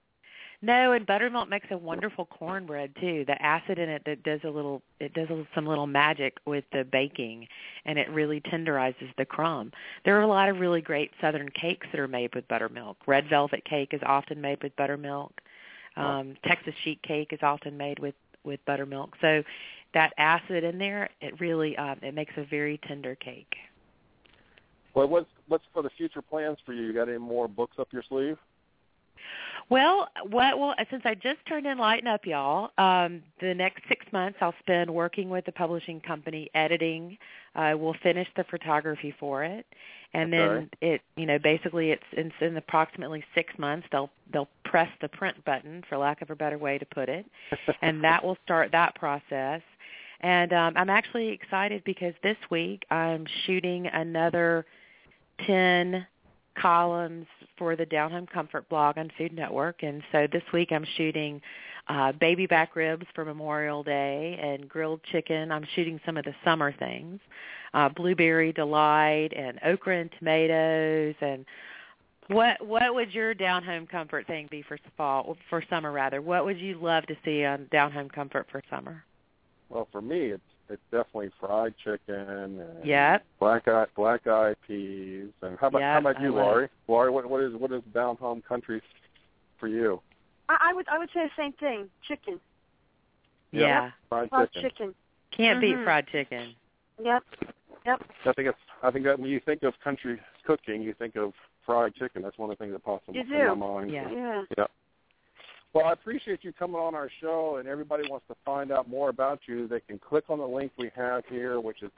No, and buttermilk makes a wonderful cornbread too. The acid in it that does some little magic with the baking, and it really tenderizes the crumb. There are a lot of really great Southern cakes that are made with buttermilk. Red velvet cake is often made with buttermilk. Texas sheet cake is often made with buttermilk. So that acid in there, it really it makes a very tender cake. Well, what's for the future plans for you? You got any more books up your sleeve? Well, since I just turned in Lighten Up, y'all, the next 6 months I'll spend working with the publishing company editing. We'll finish the photography for it, and then basically it's in approximately 6 months they'll press the print button, for lack of a better way to put it, and that will start that process. And I'm actually excited because this week I'm shooting another 10 columns for the Down Home Comfort blog on Food Network, and so this week I'm shooting baby back ribs for Memorial Day and grilled chicken. I'm shooting some of the summer things, blueberry delight and okra and tomatoes. And what would your Down Home Comfort thing be for summer rather? What would you love to see on Down Home Comfort for summer? Well, for me, it's definitely fried chicken and black eyed peas. And how about you, Laurie? Laurie, what is Down Home Country for you? I would say the same thing. Chicken. Yeah. Fried chicken. Can't beat fried chicken. Yep. I think that when you think of country cooking, you think of fried chicken. That's one of the things that pops in my mind. Yeah. Well, I appreciate you coming on our show, and everybody wants to find out more about you. They can click on the link we have here, which is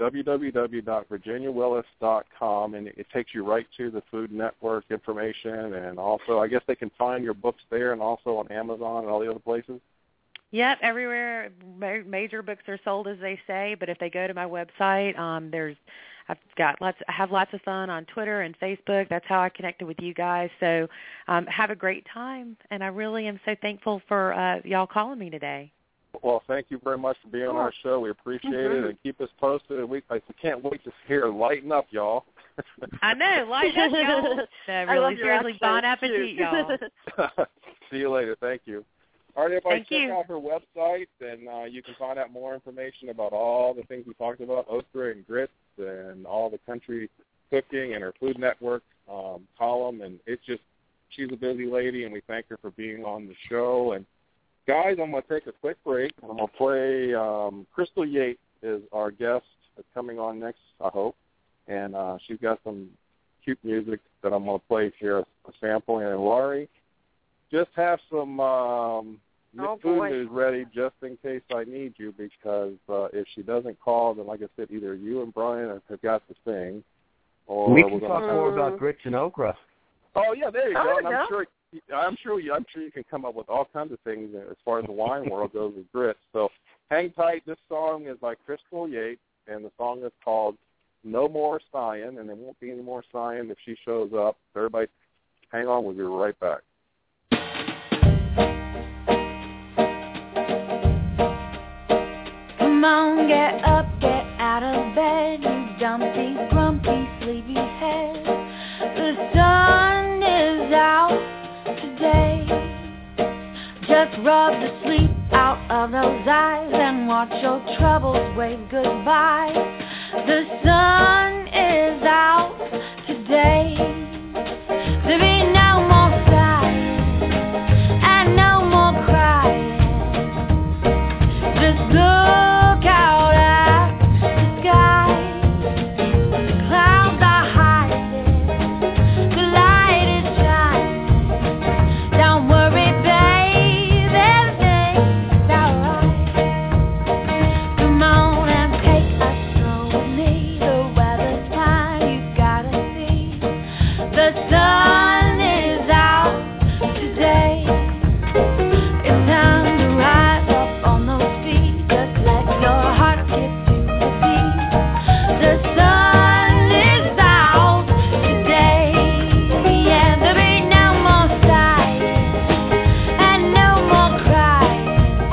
www.virginiawillis.com, and it takes you right to the Food Network information. And also, I guess they can find your books there and also on Amazon and all the other places. Yep, everywhere major books are sold, as they say, but if they go to my website, I have lots of fun on Twitter and Facebook. That's how I connected with you guys. So have a great time, and I really am so thankful for y'all calling me today. Well, thank you very much for being on our show. We appreciate it, and keep us posted. I can't wait to hear Lighten Up, y'all. I know, lighten up, y'all. Really, seriously, bon appetit, y'all. See you later. Thank you. All right, everybody, check out her website, and you can find out more information about all the things we talked about, okra and grits, and all the country cooking and her Food Network column. And she's a busy lady, and we thank her for being on the show. And guys, I'm going to take a quick break. I'm going to play Crystal Yates is our guest that's coming on next, I hope. And she's got some cute music that I'm going to play here, a sample. And Laurie, just have some food news ready just in case I need you, because if she doesn't call, then like I said, either you and Brian have got to sing. Or we can talk more about grits and okra. Oh, yeah, there you go. And I'm sure you can come up with all kinds of things as far as the wine world goes with grits. So hang tight. This song is by Crystal Yates, and the song is called No More Sighing, and there won't be any more sighing if she shows up. So everybody hang on. We'll be right back. Come on, get up, get out of bed, you dumpy, grumpy, sleepy head. The sun is out today. Just rub the sleep out of those eyes and watch your troubles wave goodbye. The sun is out today. There be no more sighing and no more crying. Just look out at the sky. The clouds are hiding, the light is shining. Don't worry, babe, everything's alright. Come on and take a stroll with me. The weather's fine, you gotta see. The sun is out today. It's time to rise up on those feet. Just let your heart skip to the beat. The sun is out today. Yeah, there'll be no more sighing and no more crying.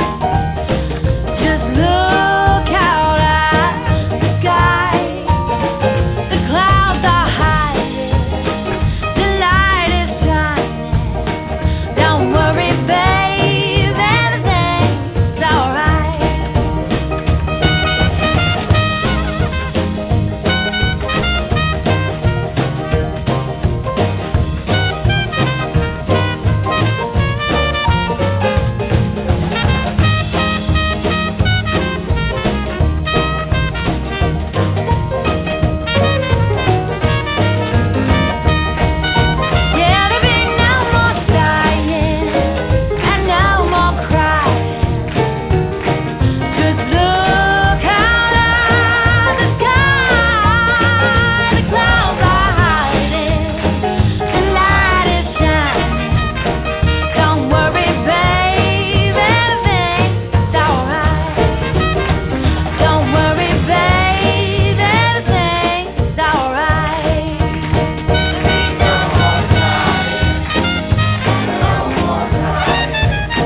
Just look out at the sky. The clouds are hiding, the light is shining. Don't worry, babe, everything's alright. Yeah, there'll be no more sighing and no more crying. Just look out at the sky. The clouds are hiding, the light is shining. Don't worry, babe, everything's alright. Don't worry, babe, everything's alright. No more sighing, no more crying.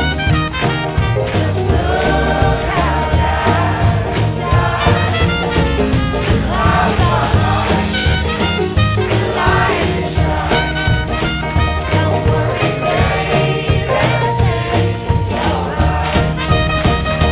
Just look out at the sky. The clouds are hiding, the light is shining. Don't worry, babe, everything's alright.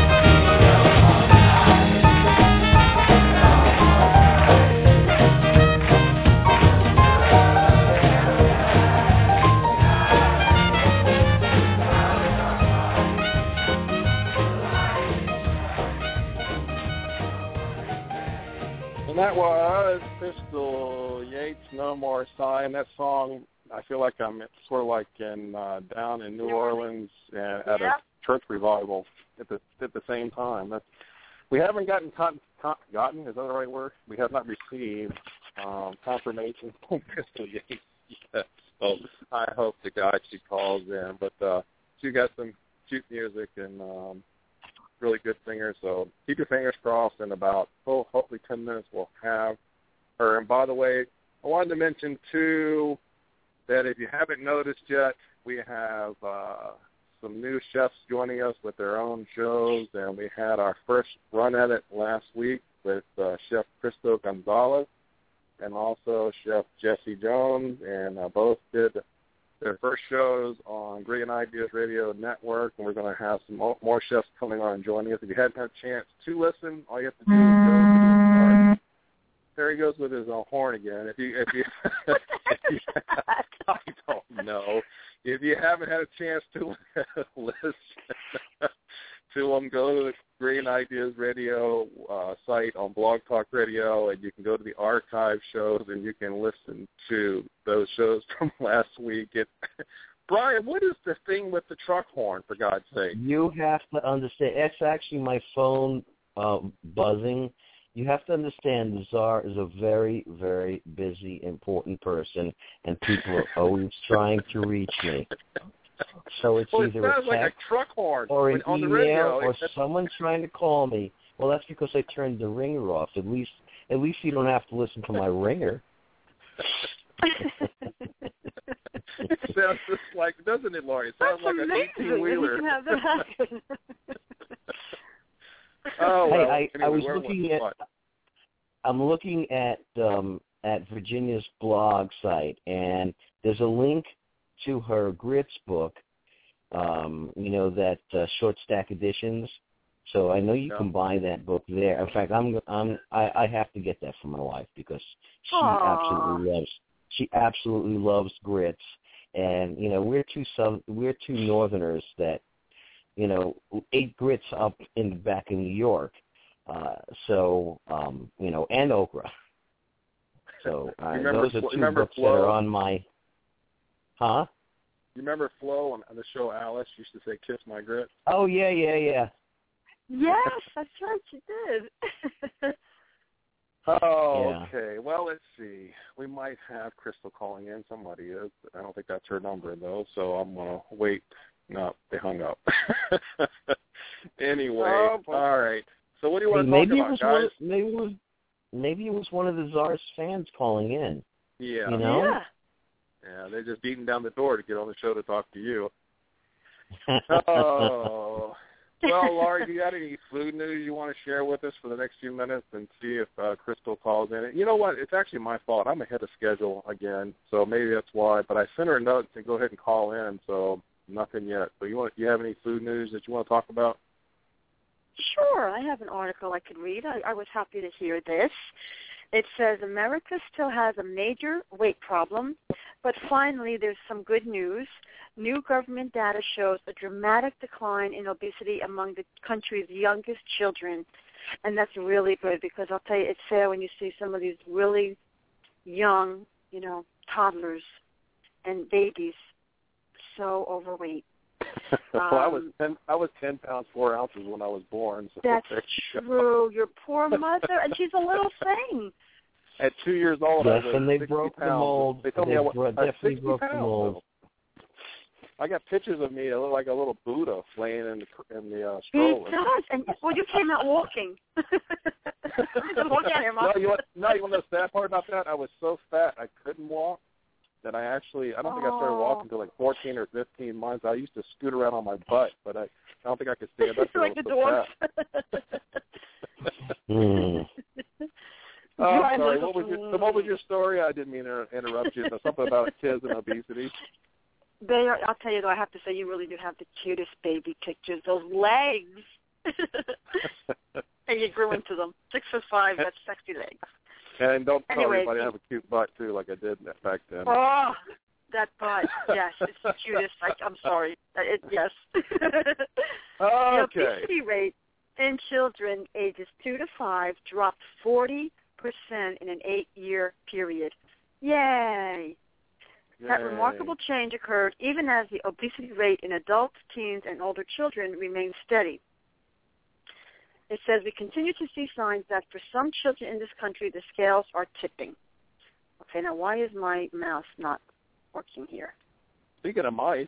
And that was Crystal Yates, No More Sighing. That song, I feel like I'm sort of like down in New Orleans at a church revival at the same time. We haven't gotten, is that the right word? We have not received confirmation from Crystal Yates yet. So I hope to God she calls in. But she got some cute music and really good singer. So keep your fingers crossed. In about, hopefully 10 minutes, we'll have her. And by the way, I wanted to mention, too, that if you haven't noticed yet, we have some new chefs joining us with their own shows, and we had our first run at it last week with Chef Cristo Gonzalez and also Chef Jesse Jones, and both did their first shows on Brilliant Ideas Radio Network, and we're going to have some more chefs coming on and joining us. If you hadn't had a chance to listen, all you have to do is go to the there he goes with his horn again. If you I don't know. If you haven't had a chance to listen to them, go to the Brilliant Ideas Radio site on Blog Talk Radio, and you can go to the archive shows, and you can listen to those shows from last week. Brian, what is the thing with the truck horn, for God's sake? You have to understand. It's actually my phone buzzing. You have to understand the Czar is a very, very busy, important person, and people are always trying to reach me. So it's either a text like a truck horn or an on the email radio. or someone trying to call me. Well, that's because I turned the ringer off. At least you don't have to listen to my ringer. It sounds just like, doesn't it, Laurie? It sounds like an 18-wheeler. Oh, well, hey, anyway, I was looking at. I'm looking at Virginia's blog site, and there's a link to her grits book. That short stack editions. So I know you can buy that book there. In fact, I have to get that for my wife because she absolutely loves grits, and we're two Northerners that ate grits up back in New York. And okra. So those are two books that are on my. Huh? You remember Flo on the show Alice used to say, "Kiss my grits"? Oh yeah. Yes, that's right. She did. Okay. Well, let's see. We might have Crystal calling in. Somebody is. I don't think that's her number though. So I'm gonna wait. No, they hung up. Anyway, all right. So what do you want to talk about, guys? Maybe it was one of the Czar's fans calling in. Yeah. Yeah, they're just beating down the door to get on the show to talk to you. Oh. Well, Laurie, do you got any food news you want to share with us for the next few minutes and see if Crystal calls in? You know what? It's actually my fault. I'm ahead of schedule again, so maybe that's why. But I sent her a note to go ahead and call in, so nothing yet. So you have any food news that you want to talk about? Sure. I have an article I could read. I was happy to hear this. It says America still has a major weight problem, but finally there's some good news. New government data shows a dramatic decline in obesity among the country's youngest children, and that's really good because I'll tell you, it's sad when you see some of these really young, toddlers and babies so overweight. Well, I was 10 pounds 4 ounces when I was born. So that's true. Your poor mother, and she's a little thing. At 2 years old, yes, I was and they 60 broke pounds. the mold. They told me I was definitely 60 broke pounds. the mold. I got pictures of me. I look like a little Buddha laying in the stroller. He does, and you came out walking. Walk out here, Mom. No, you want to know the sad part about that? I was so fat I couldn't walk. That I don't think I started walking until like 14 or 15 months. I used to scoot around on my butt, but I don't think I could stand up. Like the dogs. Sorry. What was your story? I didn't mean to interrupt you. Something about kids and obesity. I'll tell you though, I have to say you really do have the cutest baby pictures. Those legs. And you grew into them. 6'5", that's sexy legs. And don't tell anybody I have a cute butt, too, like I did back then. Oh, that butt. Yes, it's the cutest. I'm sorry. Yes. Okay. The obesity rate in children ages 2 to 5 dropped 40% in an 8-year period. Yay. That remarkable change occurred even as the obesity rate in adults, teens, and older children remained steady. It says we continue to see signs that for some children in this country, the scales are tipping. Okay, now why is my mouse not working here? Speaking of mice.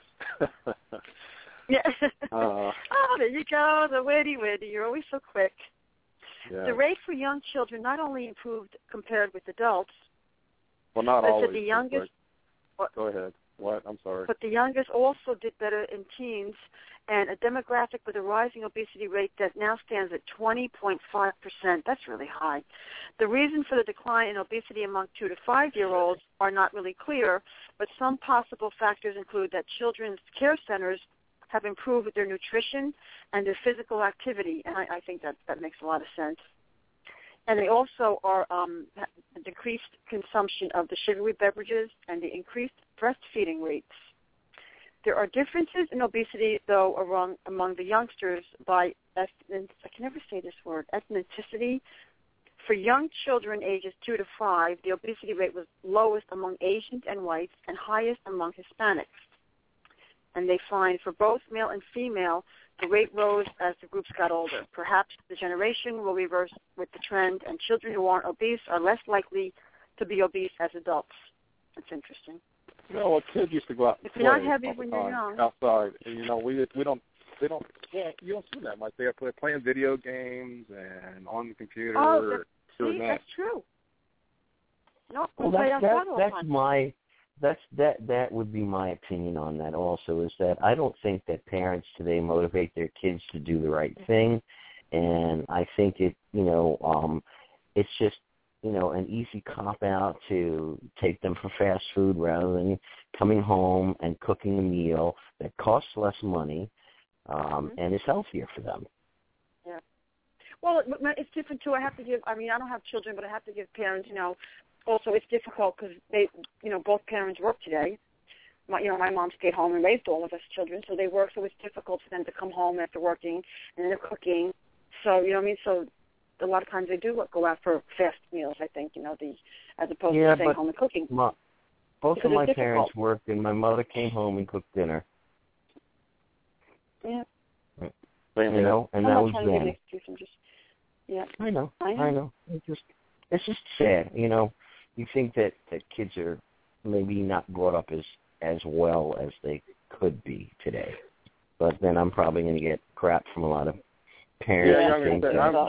Yeah. Oh, there you go, the witty. You're always so quick. Yeah. The rate for young children not only improved compared with adults, well, not but always. the youngest. Go ahead. What? I'm sorry. But the youngest also did better in teens, and a demographic with a rising obesity rate that now stands at 20.5%. That's really high. The reason for the decline in obesity among 2 to 5-year-olds are not really clear, but some possible factors include that children's care centers have improved with their nutrition and their physical activity, and I think that makes a lot of sense. And they also are the decreased consumption of the sugary beverages and the increased breastfeeding rates. There are differences in obesity, though, among the youngsters by, I can never say this word, ethnicity. For young children ages 2 to 5, the obesity rate was lowest among Asians and whites and highest among Hispanics. And they find for both male and female, the rate rose as the groups got older. Perhaps the generation will reverse with the trend, and children who aren't obese are less likely to be obese as adults. That's interesting. You know, well, kids used to go out and if you're not play heavy all the when you're time young. outside. And, you know, you don't see that much. They're playing video games and on the computer. Oh, doing that's true. No, Well, play outside all the that's time. that would be my opinion on that also, is that I don't think that parents today motivate their kids to do the right thing, and I think it's just an easy cop out to take them for fast food rather than coming home and cooking a meal that costs less money and is healthier for them. Yeah. Well, it's different too. I don't have children, but I have to give parents, also it's difficult because they, both parents work today. My mom stayed home and raised all of us children, so they work, so it's difficult for them to come home after working and they're cooking. So, so a lot of times they do go out for fast meals, I think, as opposed to staying home and cooking. Both of my parents worked, and my mother came home and cooked dinner. Yeah. And that was then. Yeah. I know. It's just sad, You think that kids are maybe not brought up as well as they could be today. But then I'm probably going to get crap from a lot of parents.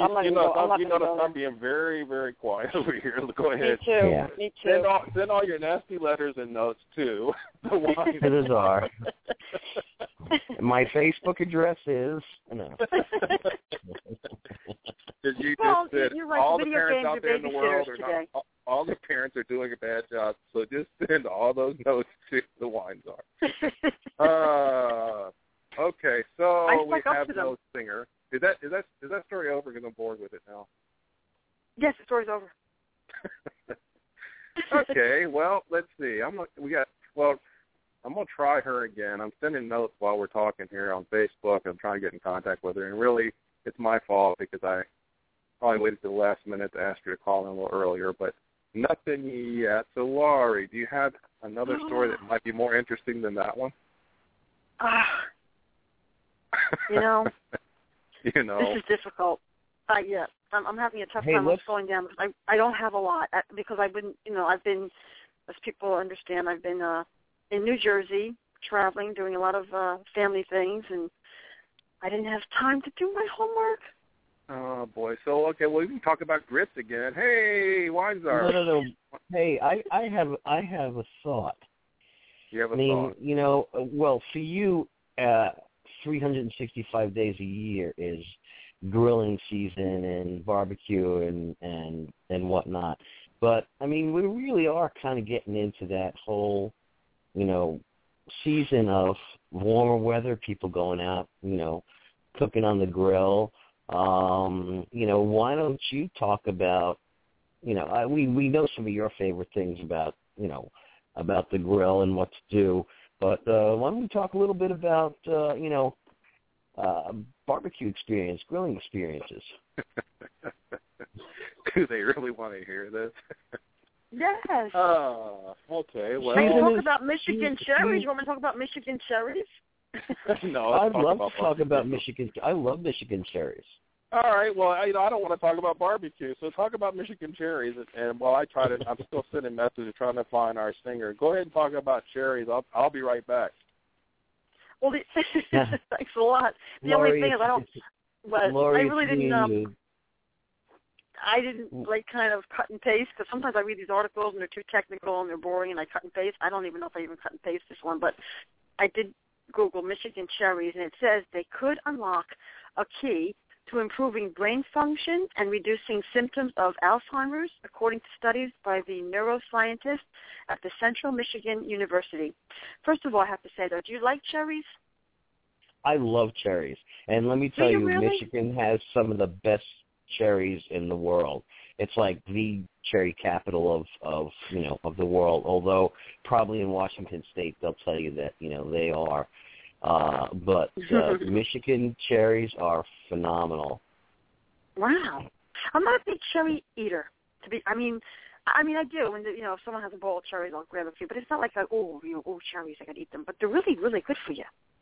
I'm being very, very quiet over here. Go ahead. Me too. Yeah. Me too. Send all your nasty letters and notes too. To the czar. My Facebook address is You just said you're right. all the Video parents games out there in the world today. all the parents are doing a bad job. So just send all those notes to the wine czar. Okay, so we have no singer. Is that story over? Because I'm bored with it now. Yes, the story's over. Okay, well, let's see. I'm gonna try her again. I'm sending notes while we're talking here on Facebook. I'm trying to get in contact with her, and really, it's my fault because I probably waited to the last minute to ask her to call in a little earlier, but nothing yet. So, Laurie, do you have another story that might be more interesting than that one? This is difficult. I'm having a tough time slowing down because I don't have a lot because I've been, as people understand, I've been in New Jersey traveling, doing a lot of family things, and I didn't have time to do my homework. Oh, boy. So, okay, well, we can talk about grits again. Hey, wine czar. No. Hey, I have a thought. You have a thought? Well, for you, 365 days a year is grilling season and barbecue and whatnot. But, we really are kind of getting into that whole, season of warmer weather, people going out, cooking on the grill. Why don't you talk about, we know some of your favorite things about the grill and what to do. But why don't we talk a little bit about, barbecue experience, grilling experiences? Do they really want to hear this? Yes. Okay. Well, can you talk about Michigan cherries? You want me to talk about Michigan cherries? No. I'd love to talk about Michigan. I love Michigan cherries. All right. Well, I don't want to talk about barbecue, so talk about Michigan cherries. And while I'm still sending messages trying to find our singer. Go ahead and talk about cherries. I'll be right back. Well, thanks a lot. The only thing is I really didn't. I didn't like kind of cut and paste, because sometimes I read these articles and they're too technical and they're boring and I cut and paste. I don't even know if I even cut and paste this one, but I did Google Michigan cherries, and it says they could unlock a key to improving brain function and reducing symptoms of Alzheimer's, according to studies by the neuroscientist at the Central Michigan University. First of all, I have to say, though, do you like cherries? I love cherries. And let me tell you, really? Michigan has some of the best cherries in the world. It's like the cherry capital of the world, although probably in Washington State they'll tell you that, they are. But Michigan cherries are phenomenal. Wow. I'm not a big cherry eater. I mean, I do. When if someone has a bowl of cherries, I'll grab a few. But it's not like cherries, I could eat them. But they're really, really good for you.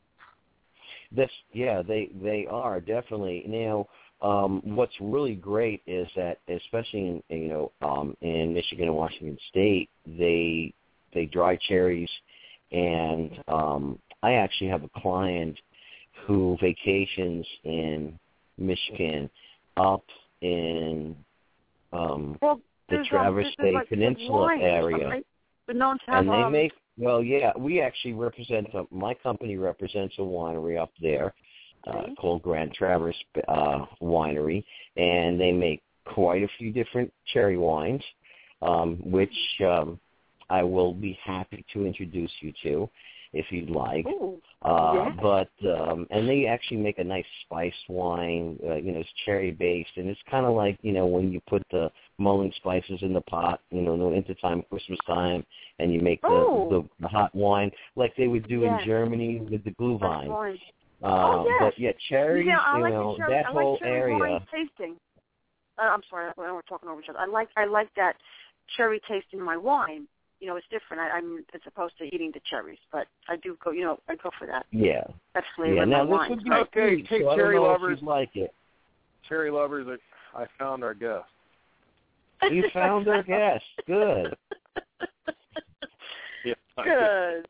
They are definitely. Now, what's really great is that, especially in Michigan and Washington State, they dry cherries, and I actually have a client who vacations in Michigan, up in the Traverse Bay Peninsula area, right? But no one's have, and they make. Well, yeah, we actually represent. My company represents a winery up there called Grand Traverse Winery, and they make quite a few different cherry wines, which I will be happy to introduce you to, if you'd like. Ooh, But and they actually make a nice spiced wine. It's cherry based, and it's kind of like when you put the mulling spices in the pot, into time, Christmas time, and you make the hot wine like they would do in Germany with the Glühwein. But cherries, that whole area. Wine tasting. I'm sorry, we're talking over each other. I like that cherry taste in my wine. It's different. I'm as opposed to eating the cherries, but I do go. I go for that. Yeah. That flavor in now my wine. Okay, cherry lovers like it. Cherry lovers, I found our guest. You found our guest. Good. Yeah. Good.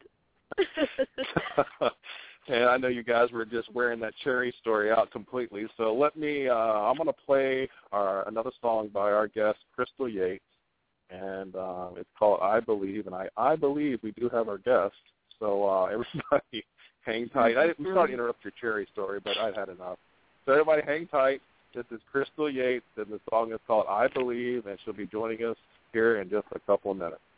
And I know you guys were just wearing that cherry story out completely. So let me. I'm going to play another song by our guest, Crystal Yates. And it's called I Believe, and I believe we do have our guest. So everybody hang tight. I'm sorry to interrupt your cherry story, but I've had enough. So everybody hang tight. This is Crystal Yates, and the song is called I Believe, and she'll be joining us here in just a couple of minutes.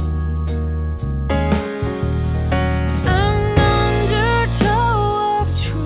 An undertow of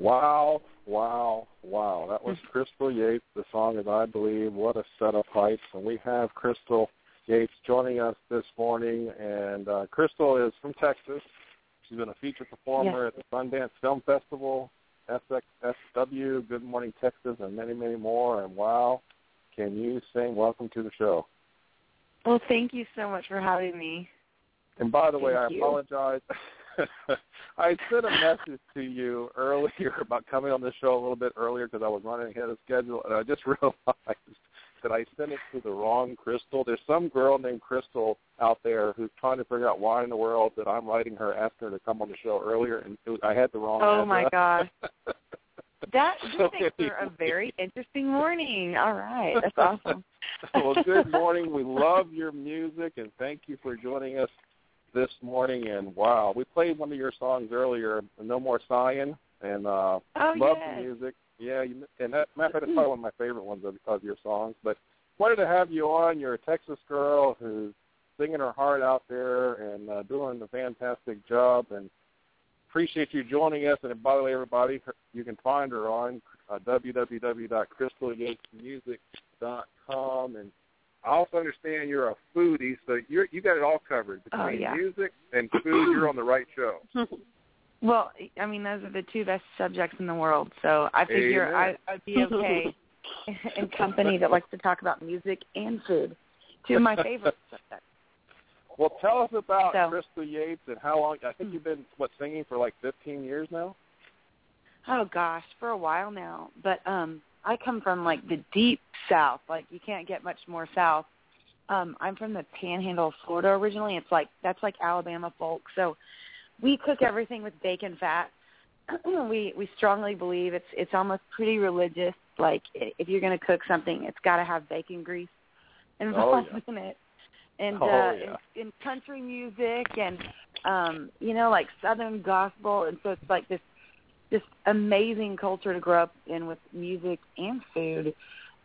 Wow. That was Crystal Yates. The song is I Believe. What a set of heights. And we have Crystal Yates joining us this morning. And Crystal is from Texas. She's been a featured performer at the Sundance Film Festival, SXSW, Good Morning Texas, and many, many more. And wow, can you sing? Welcome to the show. Well, thank you so much for having me. And by the way, Thank you. Apologize. I sent a message to you earlier about coming on the show a little bit earlier because I was running ahead of schedule, and I just realized that I sent it to the wrong Crystal. There's some girl named Crystal out there who's trying to figure out why in the world that I'm writing her, asking her to come on the show earlier, and I had the wrong address. My gosh. That makes for a very interesting morning. All right. That's awesome. Well, good morning. We love your music, and thank you for joining us this morning. And wow, we played one of your songs earlier, No More Sighing, and love the music. Yeah, and that, matter of fact, that's probably one of my favorite ones of your songs. But wanted to have you on. You're a Texas girl who's singing her heart out there and doing a fantastic job. And appreciate you joining us. And by the way, everybody, you can find her on www.crystalyatesmusic.com. And I also understand you're a foodie, so you got it all covered. Between music and food, you're on the right show. Well, I mean, those are the two best subjects in the world, so I figure I'd be okay in company that likes to talk about music and food, two of my favorite subjects. Well, tell us about Crystal Yates and how long. I think you've been, singing for like 15 years now? Oh, gosh, for a while now. But I come from, like, the deep south. Like, you can't get much more south. I'm from the Panhandle of Florida originally. That's like Alabama folk, so we cook everything with bacon fat. We strongly believe it's almost pretty religious. Like, if you're going to cook something, it's got to have bacon grease involved in it. And in country music and, like Southern gospel. And so it's like this amazing culture to grow up in with music and food.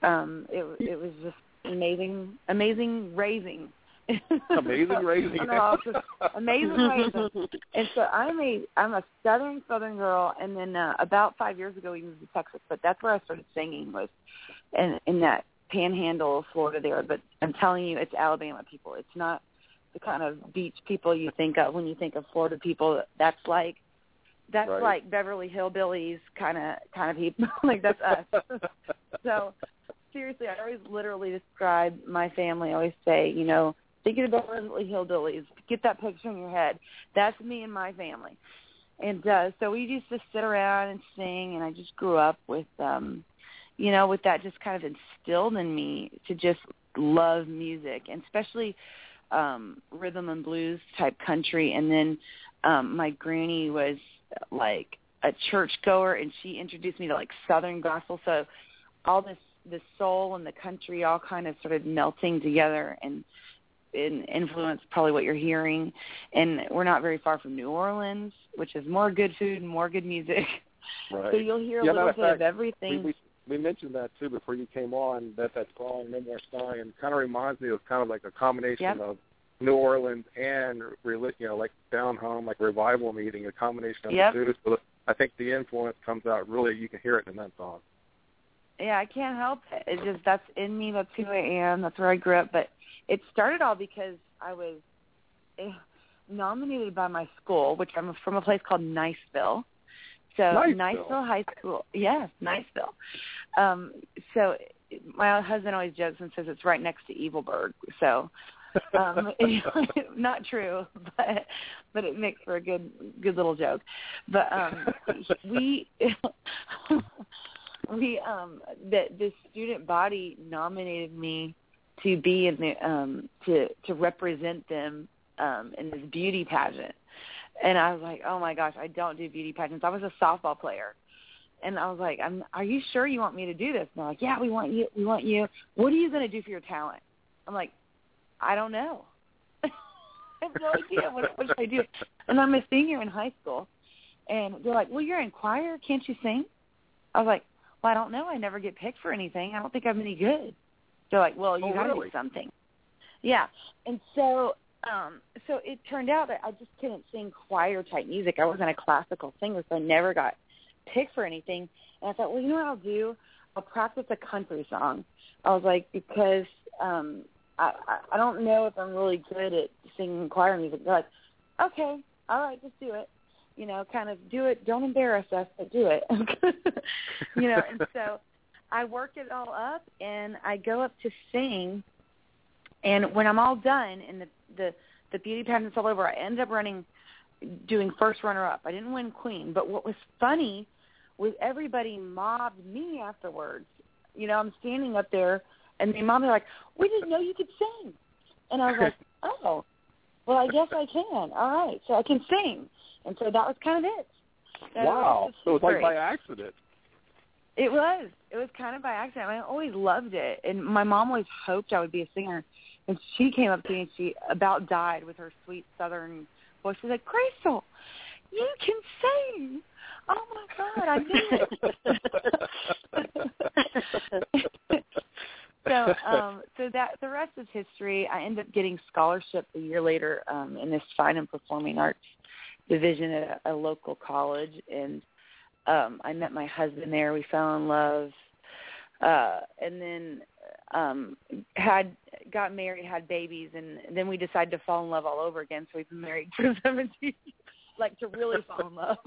It was just amazing raising. Amazing raising. Amazing raising. And so I'm a southern girl, and then about 5 years ago we moved to Texas, but that's where I started singing, was in that Panhandle of Florida there. But I'm telling you, it's Alabama people. It's not the kind of beach people you think of when you think of Florida people. That's like Beverly Hillbillies kind of people. Like, that's us. So seriously, I always literally describe my family. I always say, thinking about Beverly Hillbillies, get that picture in your head. That's me and my family. And so we used to sit around and sing, and I just grew up with, with that just kind of instilled in me to just love music, and especially rhythm and blues type country. And then my granny was like a churchgoer, and she introduced me to like Southern gospel. So all the soul and the country all kind of started melting together and influenced probably what you're hearing. And we're not very far from New Orleans, which is more good food and more good music. Right. So you'll hear a little bit of everything. We mentioned that too before you came on, that song No More Sighing kind of reminds me of kind of like a combination of New Orleans and like down home, like revival meeting, a combination of the two. So I think the influence comes out really. You can hear it in that song. Yeah, I can't help it. It's just, that's in me. That's who I am. That's where I grew up. But it started all because I was nominated by my school, which I'm from a place called Niceville. So Niceville High School. Yes, Niceville. So my husband always jokes and says it's right next to Evilburg. So not true, but it makes for a good little joke. But the student body nominated me to be in the to represent them in this beauty pageant. And I was like, oh my gosh, I don't do beauty pageants. I was a softball player. And I was like, are you sure you want me to do this? And they're like, yeah, we want you. What are you going to do for your talent? I'm like, I don't know. I have no idea. What should I do? And I'm a senior in high school. And they're like, well, you're in choir. Can't you sing? I was like, well, I don't know. I never get picked for anything. I don't think I'm any good. They're like, well, you got to do something. Yeah. And so it turned out that I just couldn't sing choir-type music. I wasn't a classical singer, so I never got pick for anything. And I thought, well, you know what I'll do? I'll practice a country song. I was like, because I don't know if I'm really good at singing choir music. They're like, okay, all right, just do it. You know, kind of do it. Don't embarrass us, but do it. You know, and so I work it all up, and I go up to sing. And when I'm all done and the beauty pageant's all over, I end up doing first runner-up. I didn't win queen. But what was funny was everybody mobbed me afterwards. You know, I'm standing up there, and they mobbed me like, we didn't know you could sing. And I was like, oh, well, I guess I can. All right, so I can sing. And so that was kind of it. Wow. So it was like by accident. It was. It was kind of by accident. I always loved it. And my mom always hoped I would be a singer. And she came up to me and she about died with her sweet Southern voice. She was like, Crystal, you can sing. Oh, my God, I knew it. So that the rest is history. I ended up getting scholarship a year later in this fine and performing arts division at a local college. And I met my husband there. We fell in love. And then got married, had babies, and then we decided to fall in love all over again. So we've been married for 17 years, like to really fall in love.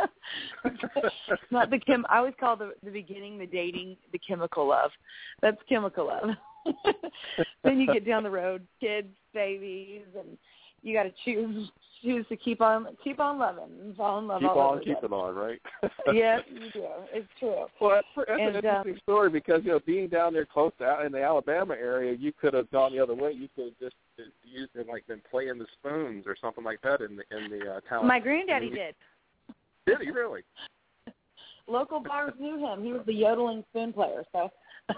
Not I always call the beginning, the dating, the chemical love. That's chemical love. Then you get down the road, kids, babies, and you got to choose to keep on loving and fall in love. Keep it on, right? Yes, you do. It's true. Well, that's an interesting story because, you know, being down there close to in the Alabama area, you could have gone the other way. You could have just used and been playing the spoons or something like that in the town. My granddaddy did. Did he really? Local bars knew him. He was the yodeling spoon player. So.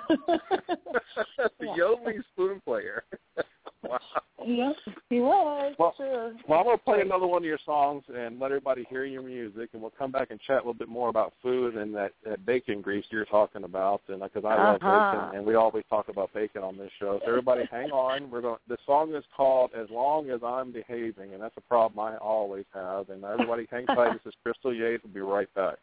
The yodeling spoon player. Wow. Yes, he was. Well, sure. Well, I'm going to play another one of your songs and let everybody hear your music, and we'll come back and chat a little bit more about food and that bacon grease you're talking about, and because I love bacon, and we always talk about bacon on this show. So everybody, hang on. The song is called "As Long as I'm Behaving," and that's a problem I always have. And everybody, hang tight. This is Crystal Yates. We'll be right back.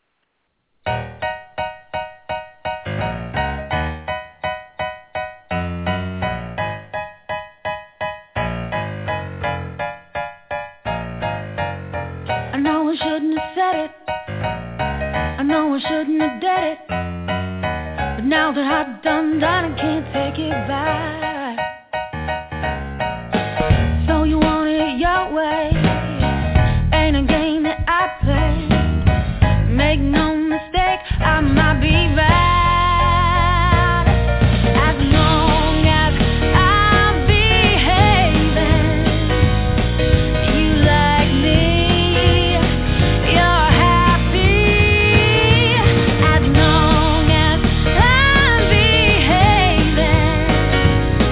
I shouldn't have did it, but now that I've done, I can't take it back. So you want it your way, ain't a game that I play. Make no mistake, I might be right. As long as I'm behaving, you like me, you're happy. As long as I'm behaving,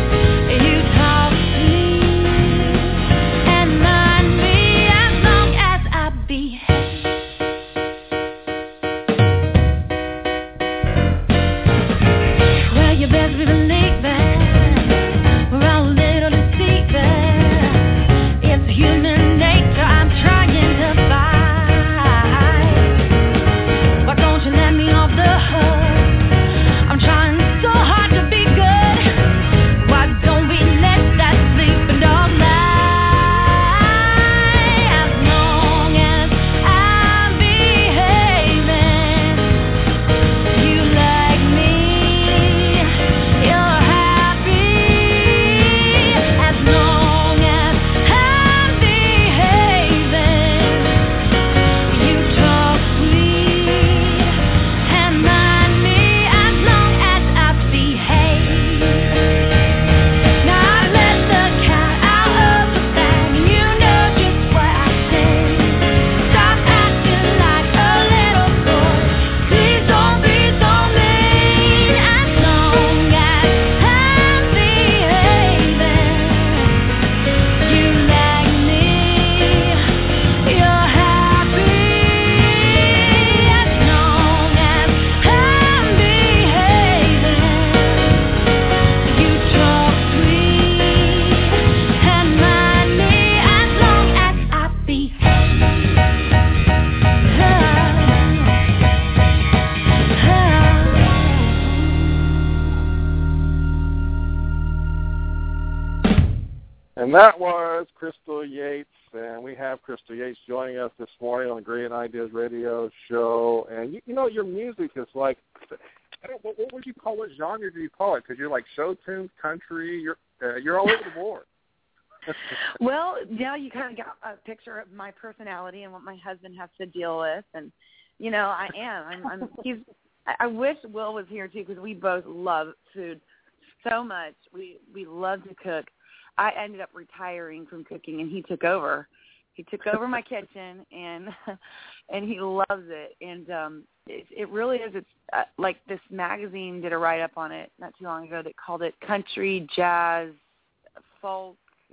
that was Crystal Yates, and we have Crystal Yates joining us this morning on the Great Ideas Radio Show. And you know, your music is like, I don't, what would you call it? Genre do you call it? Because you're like show tunes, country. You're all over the board. Well, now you kind of got a picture of my personality and what my husband has to deal with, and you know, I am. I wish Will was here too, because we both love food so much. We love to cook. I ended up retiring from cooking, and he took over. He took over my kitchen, and he loves it. And it really is. It's like this magazine did a write-up on it not too long ago that called it country, jazz, folk,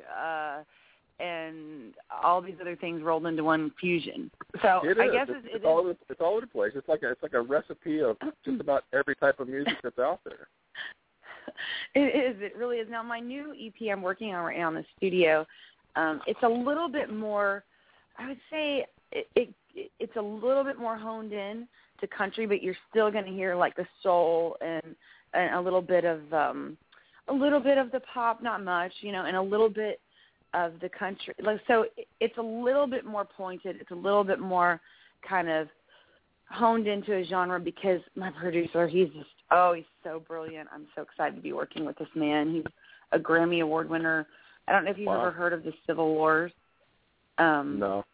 and all these other things rolled into one fusion. So I guess it's all over the place. It's like a recipe of just about every type of music that's out there. It is. It really is. Now, my new EP I'm working on right now in the studio, it's a little bit more, I would say it's a little bit more honed in to country, but you're still going to hear like the soul and a little bit of the pop, not much, you know, and a little bit of the country. So it's a little bit more pointed. It's a little bit more kind of honed into a genre because my producer, he's so brilliant. I'm so excited to be working with this man. He's a Grammy Award winner. I don't know if you've ever heard of the Civil Wars. No.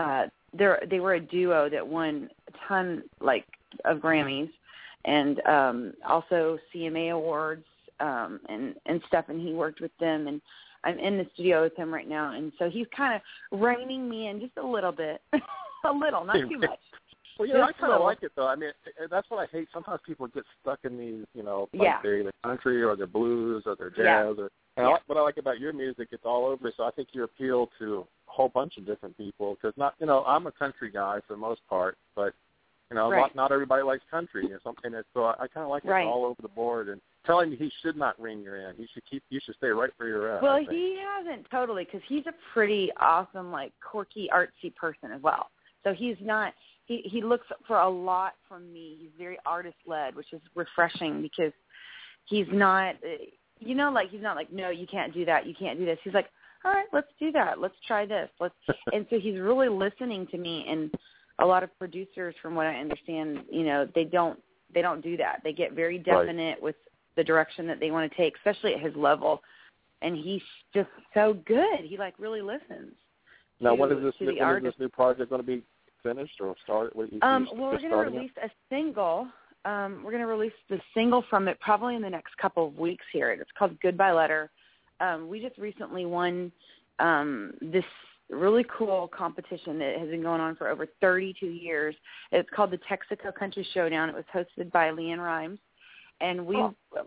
They were a duo that won a ton of Grammys and also CMA Awards and stuff, and he worked with them, and I'm in the studio with him right now, and so he's kind of reining me in just a little bit. A little, not too much. Well, you know, I kind of like it, though. I mean, that's what I hate. Sometimes people get stuck in these, you know, like they're either country or they're blues or they're jazz. What I like about your music, it's all over. So I think you appeal to a whole bunch of different people because I'm a country guy for the most part, but, you know, not everybody likes country or something. So I kind of like it all over the board. And telling me he should not ring you in. You should stay right where you're at. Well, he hasn't totally because he's a pretty awesome, like, quirky, artsy person as well. So he's not – he looks for a lot from me. He's very artist-led, which is refreshing because he's not – he's not like, no, you can't do that. You can't do this. He's like, all right, let's do that. Let's try this. And so he's really listening to me. And a lot of producers, from what I understand, you know, they don't do that. They get very definite with the direction that they want to take, especially at his level. And he's just so good. He really listens. Now, when is this new project going to be finished or started? We're going to release a single. We're going to release the single from it probably in the next couple of weeks here. It's called Goodbye Letter. We just recently won this really cool competition that has been going on for over 32 years. It's called the Texaco Country Showdown. It was hosted by Leanne Rimes. And we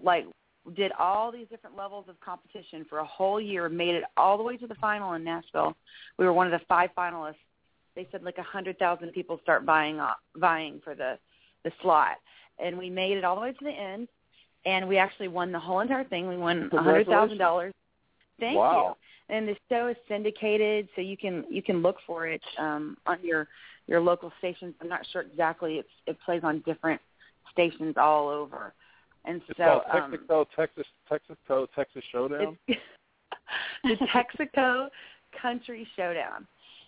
did all these different levels of competition for a whole year, made it all the way to the final in Nashville. We were one of the 5 finalists. They said 100,000 people start vying for the slot. And we made it all the way to the end, and we actually won the whole entire thing. We won $100,000. Thank you. And the show is syndicated, so you can look for it on your local stations. I'm not sure exactly. It plays on different stations all over. And so Texas Showdown. The Texaco Country Showdown.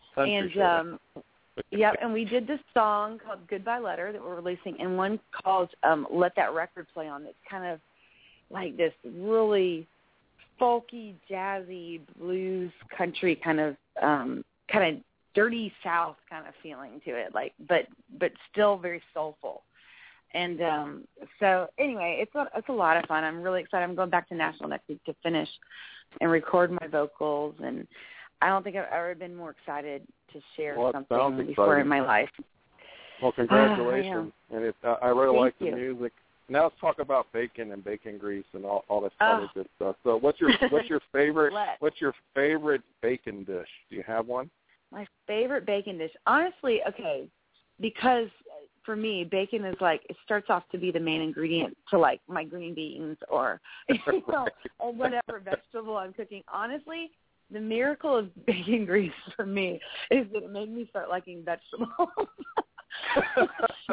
And we did this song called Goodbye Letter that we're releasing, and one called Let That Record Play On. That's kind of like this really folky, jazzy, blues, country kind of dirty South kind of feeling to it, but still very soulful. And so anyway, it's a lot of fun. I'm really excited. I'm going back to Nashville next week to finish and record my vocals, and I don't think I've ever been more excited to share something before in my life. Well, congratulations. And I really like the you. music. Now let's talk about bacon and bacon grease and all this other good stuff. So what's your favorite bacon dish? Do you have one? My favorite bacon dish, honestly, because for me, bacon is it starts off to be the main ingredient to my green beans or or whatever vegetable I'm cooking. Honestly, the miracle of bacon grease for me is that it made me start liking vegetables.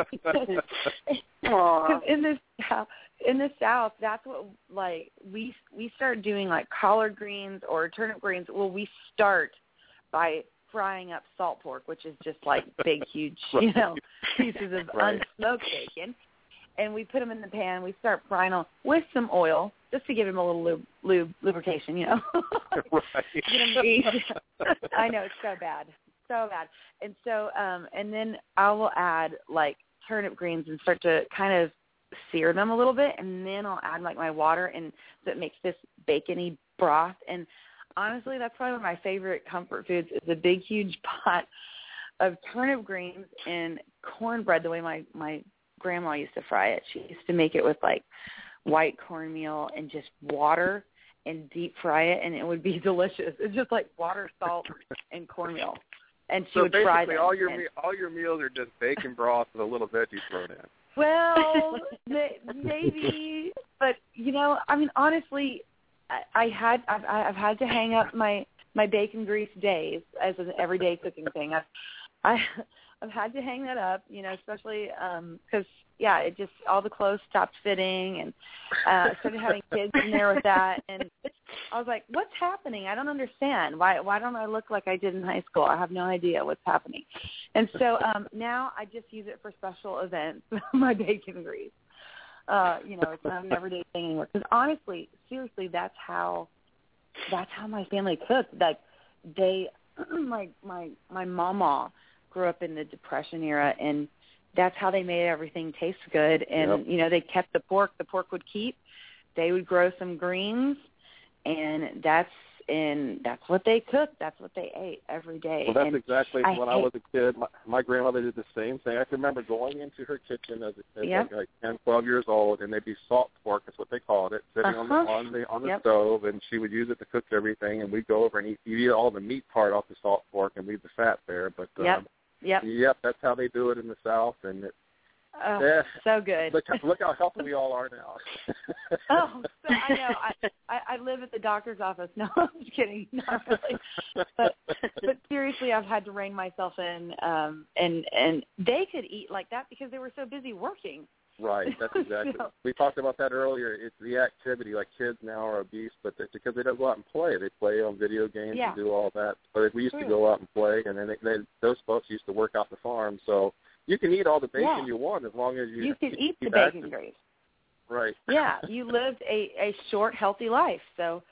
Because in the South, that's what start doing like collard greens or turnip greens, well, we start by frying up salt pork, which is just like big, huge, pieces of unsmoked bacon. And we put them in the pan. We start frying them with some oil just to give them a little lubrication, Right. Get them eat. I know, it's so bad. So bad. And so, and then I will add like turnip greens and start to kind of sear them a little bit. And then I'll add like my water, and so it makes this bacony broth. And honestly, that's probably one of my favorite comfort foods is a big, huge pot of turnip greens and cornbread, the way my grandma used to fry it. She used to make it with like white cornmeal and just water and deep fry it, and it would be delicious. It's just like water, salt, and cornmeal. And she would fry them. So basically all your meals are just bacon broth with a little veggie thrown in. Well, maybe, but I mean, honestly, I've had to hang up my bacon grease days as an everyday cooking thing. I've had to hang that up, especially because it just all the clothes stopped fitting, and I started having kids in there with that, and I was like, what's happening? I don't understand. Why don't I look like I did in high school? I have no idea what's happening. And so now I just use it for special events, my bacon grease. It's not an everyday thing anymore. Because honestly, seriously, that's how my family cooked. Like my mama grew up in the Depression era, and that's how they made everything taste good. And they kept the pork would keep. They would grow some greens, and that's what they cooked. That's what they ate every day. Well, that's exactly when I was a kid. My grandmother did the same thing. I can remember going into her kitchen as like 10, 12 years old, and they'd be salt pork, that's what they called it, sitting on the stove, and she would use it to cook everything, and we'd go over and eat all the meat part off the salt pork and leave the fat there. But Yep, that's how they do it in the South, and so good. Look how healthy we all are now. So I know. I live at the doctor's office. No, I'm just kidding. Not really. But seriously, I've had to rein myself in, and they could eat like that because they were so busy working. Right, that's exactly. We talked about that earlier. It's the activity. Like kids now are obese, but it's because they don't go out and play. They play on video games and do all that. But we used to go out and play, and then those folks used to work out the farm. So you can eat all the bacon you want as long as you can eat the bacon grease. Right. Yeah, you lived a short, healthy life. So.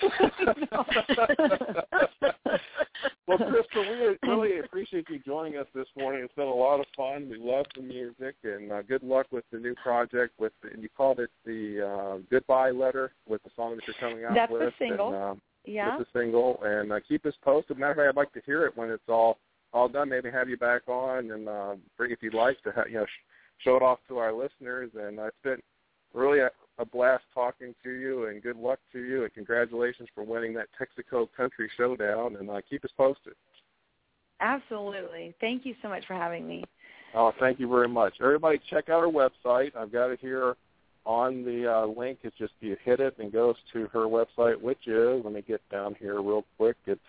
Well, Crystal, we really appreciate you joining us this morning. It's been a lot of fun. We love the music, and good luck with the new project. And you called it the Goodbye Letter with the song that you're coming out with. That's the single. And, It's a single, and keep us posted. Matter of fact, I'd like to hear it when it's all done. Maybe have you back on and bring, if you'd like, to show it off to our listeners. And it's been really a blast talking to you, and good luck to you, and congratulations for winning that Texaco Country Showdown, and keep us posted. Absolutely. Thank you so much for having me. Oh, thank you very much. Everybody check out her website. I've got it here on the link. It's just you hit it and goes to her website, which is, let me get down here real quick, it's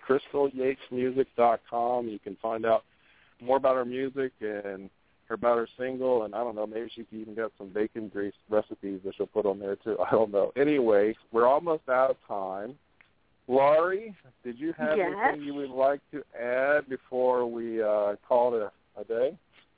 CrystalYatesMusic.com. You can find out more about her music and about her single, and I don't know, maybe she's even got some bacon grease recipes that she'll put on there too. I don't know. Anyway, we're almost out of time. Laurie, did you have anything you would like to add before we call it a day?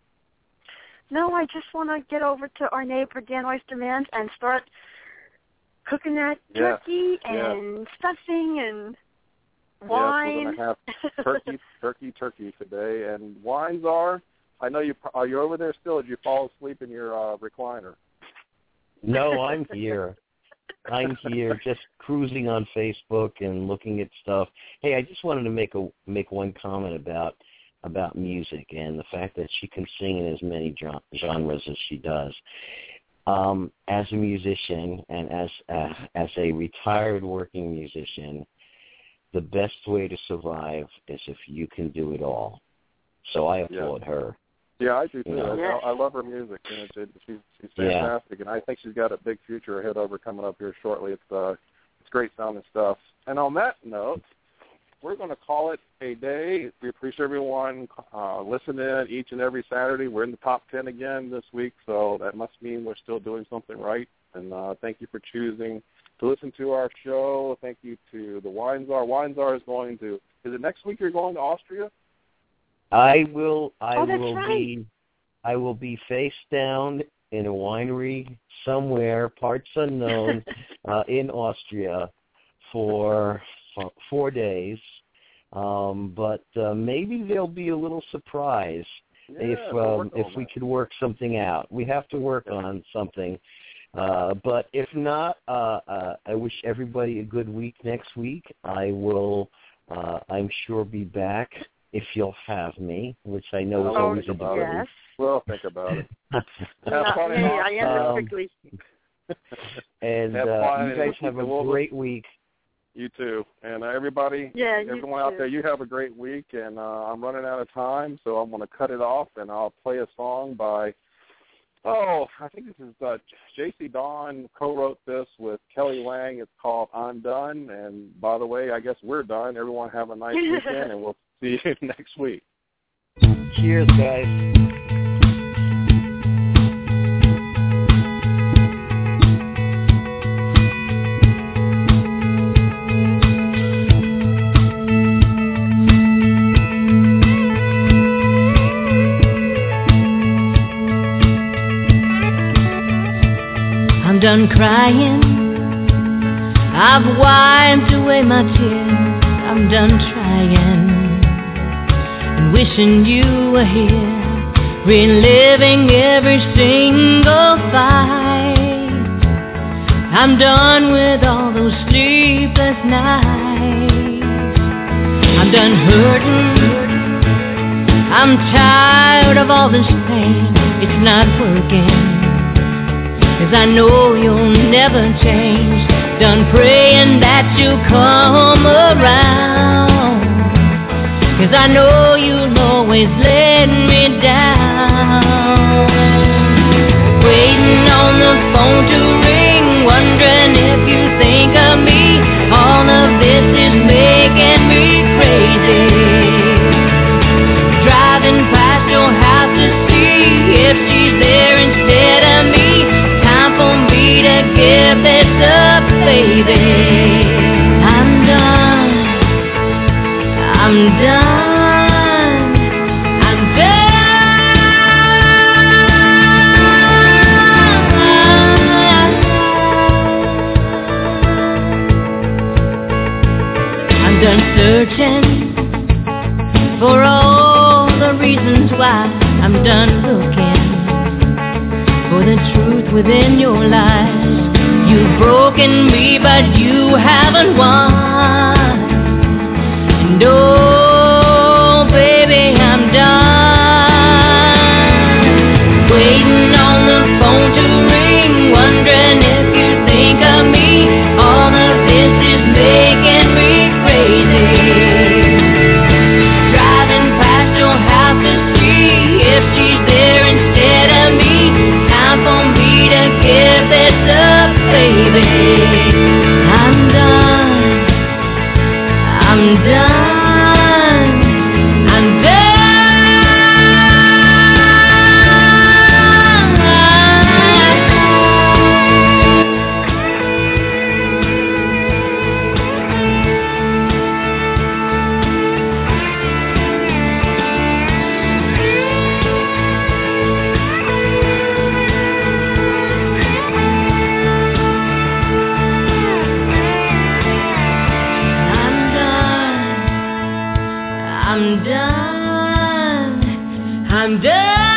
No, I just want to get over to our neighbor Dan Oysterman's and start cooking that turkey and stuffing and wine. Yes, we're going to have turkey today, and wines are. I know are you over there still, or did you fall asleep in your recliner? No, I'm here. Just cruising on Facebook and looking at stuff. Hey, I just wanted to make one comment about music and the fact that she can sing in as many genres as she does. As a musician and as a retired working musician, the best way to survive is if you can do it all. So I applaud her. Yeah, I do too. I love her music, and she's fantastic, and I think she's got a big future ahead of her coming up here shortly. It's great sounding stuff. And on that note, we're going to call it a day. We appreciate everyone listening each and every Saturday. We're in the top 10 again this week, so that must mean we're still doing something right. And thank you for choosing listen to our show. Thank you to the Wine Czar. Wine Czar is going to, is it next week you're going to Austria? I will right. I will be face down in a winery somewhere, parts unknown, in Austria for 4 days. But maybe there'll be a little surprise if we could work something out. We have to work on something. But if not, I wish everybody a good week next week. I will, I'm sure, be back if you'll have me, which I know is always a dream. Yes. We'll think about it. I answered quickly. And you guys have a great week. You too. And everybody, everyone out there, you have a great week. And I'm running out of time, so I'm going to cut it off, and I'll play a song by, I think this is J.C. Dawn co-wrote this with Kelly Lang. It's called I'm Done. And by the way, I guess we're done. Everyone have a nice weekend, and we'll see you next week. Cheers, guys. I'm done crying, I've wiped away my tears. I'm done trying and wishing you were here, reliving every single fight. I'm done with all those sleepless nights. I'm done hurting, I'm tired of all this pain. It's not working, 'cause I know you'll never change. Done praying that you'll come around, 'cause I know you'll always let me down. Waiting on the phone to ring, wondering if you think of me. All of this is making me crazy. Driving past your house to see if she's there instead of me. Give this up, baby. I'm done. I'm done. I'm done. I'm done searching for all the reasons why. I'm done looking for the truth within your lies. You've broken me, but you haven't won. And oh, baby, I'm done. Waiting on the phone to ring, wondering if you think of me. All of this is making me crazy. Driving past your house to see if she's there instead of me. Time for me to give this up, baby. I'm done. I'm done. I'm done. I'm done.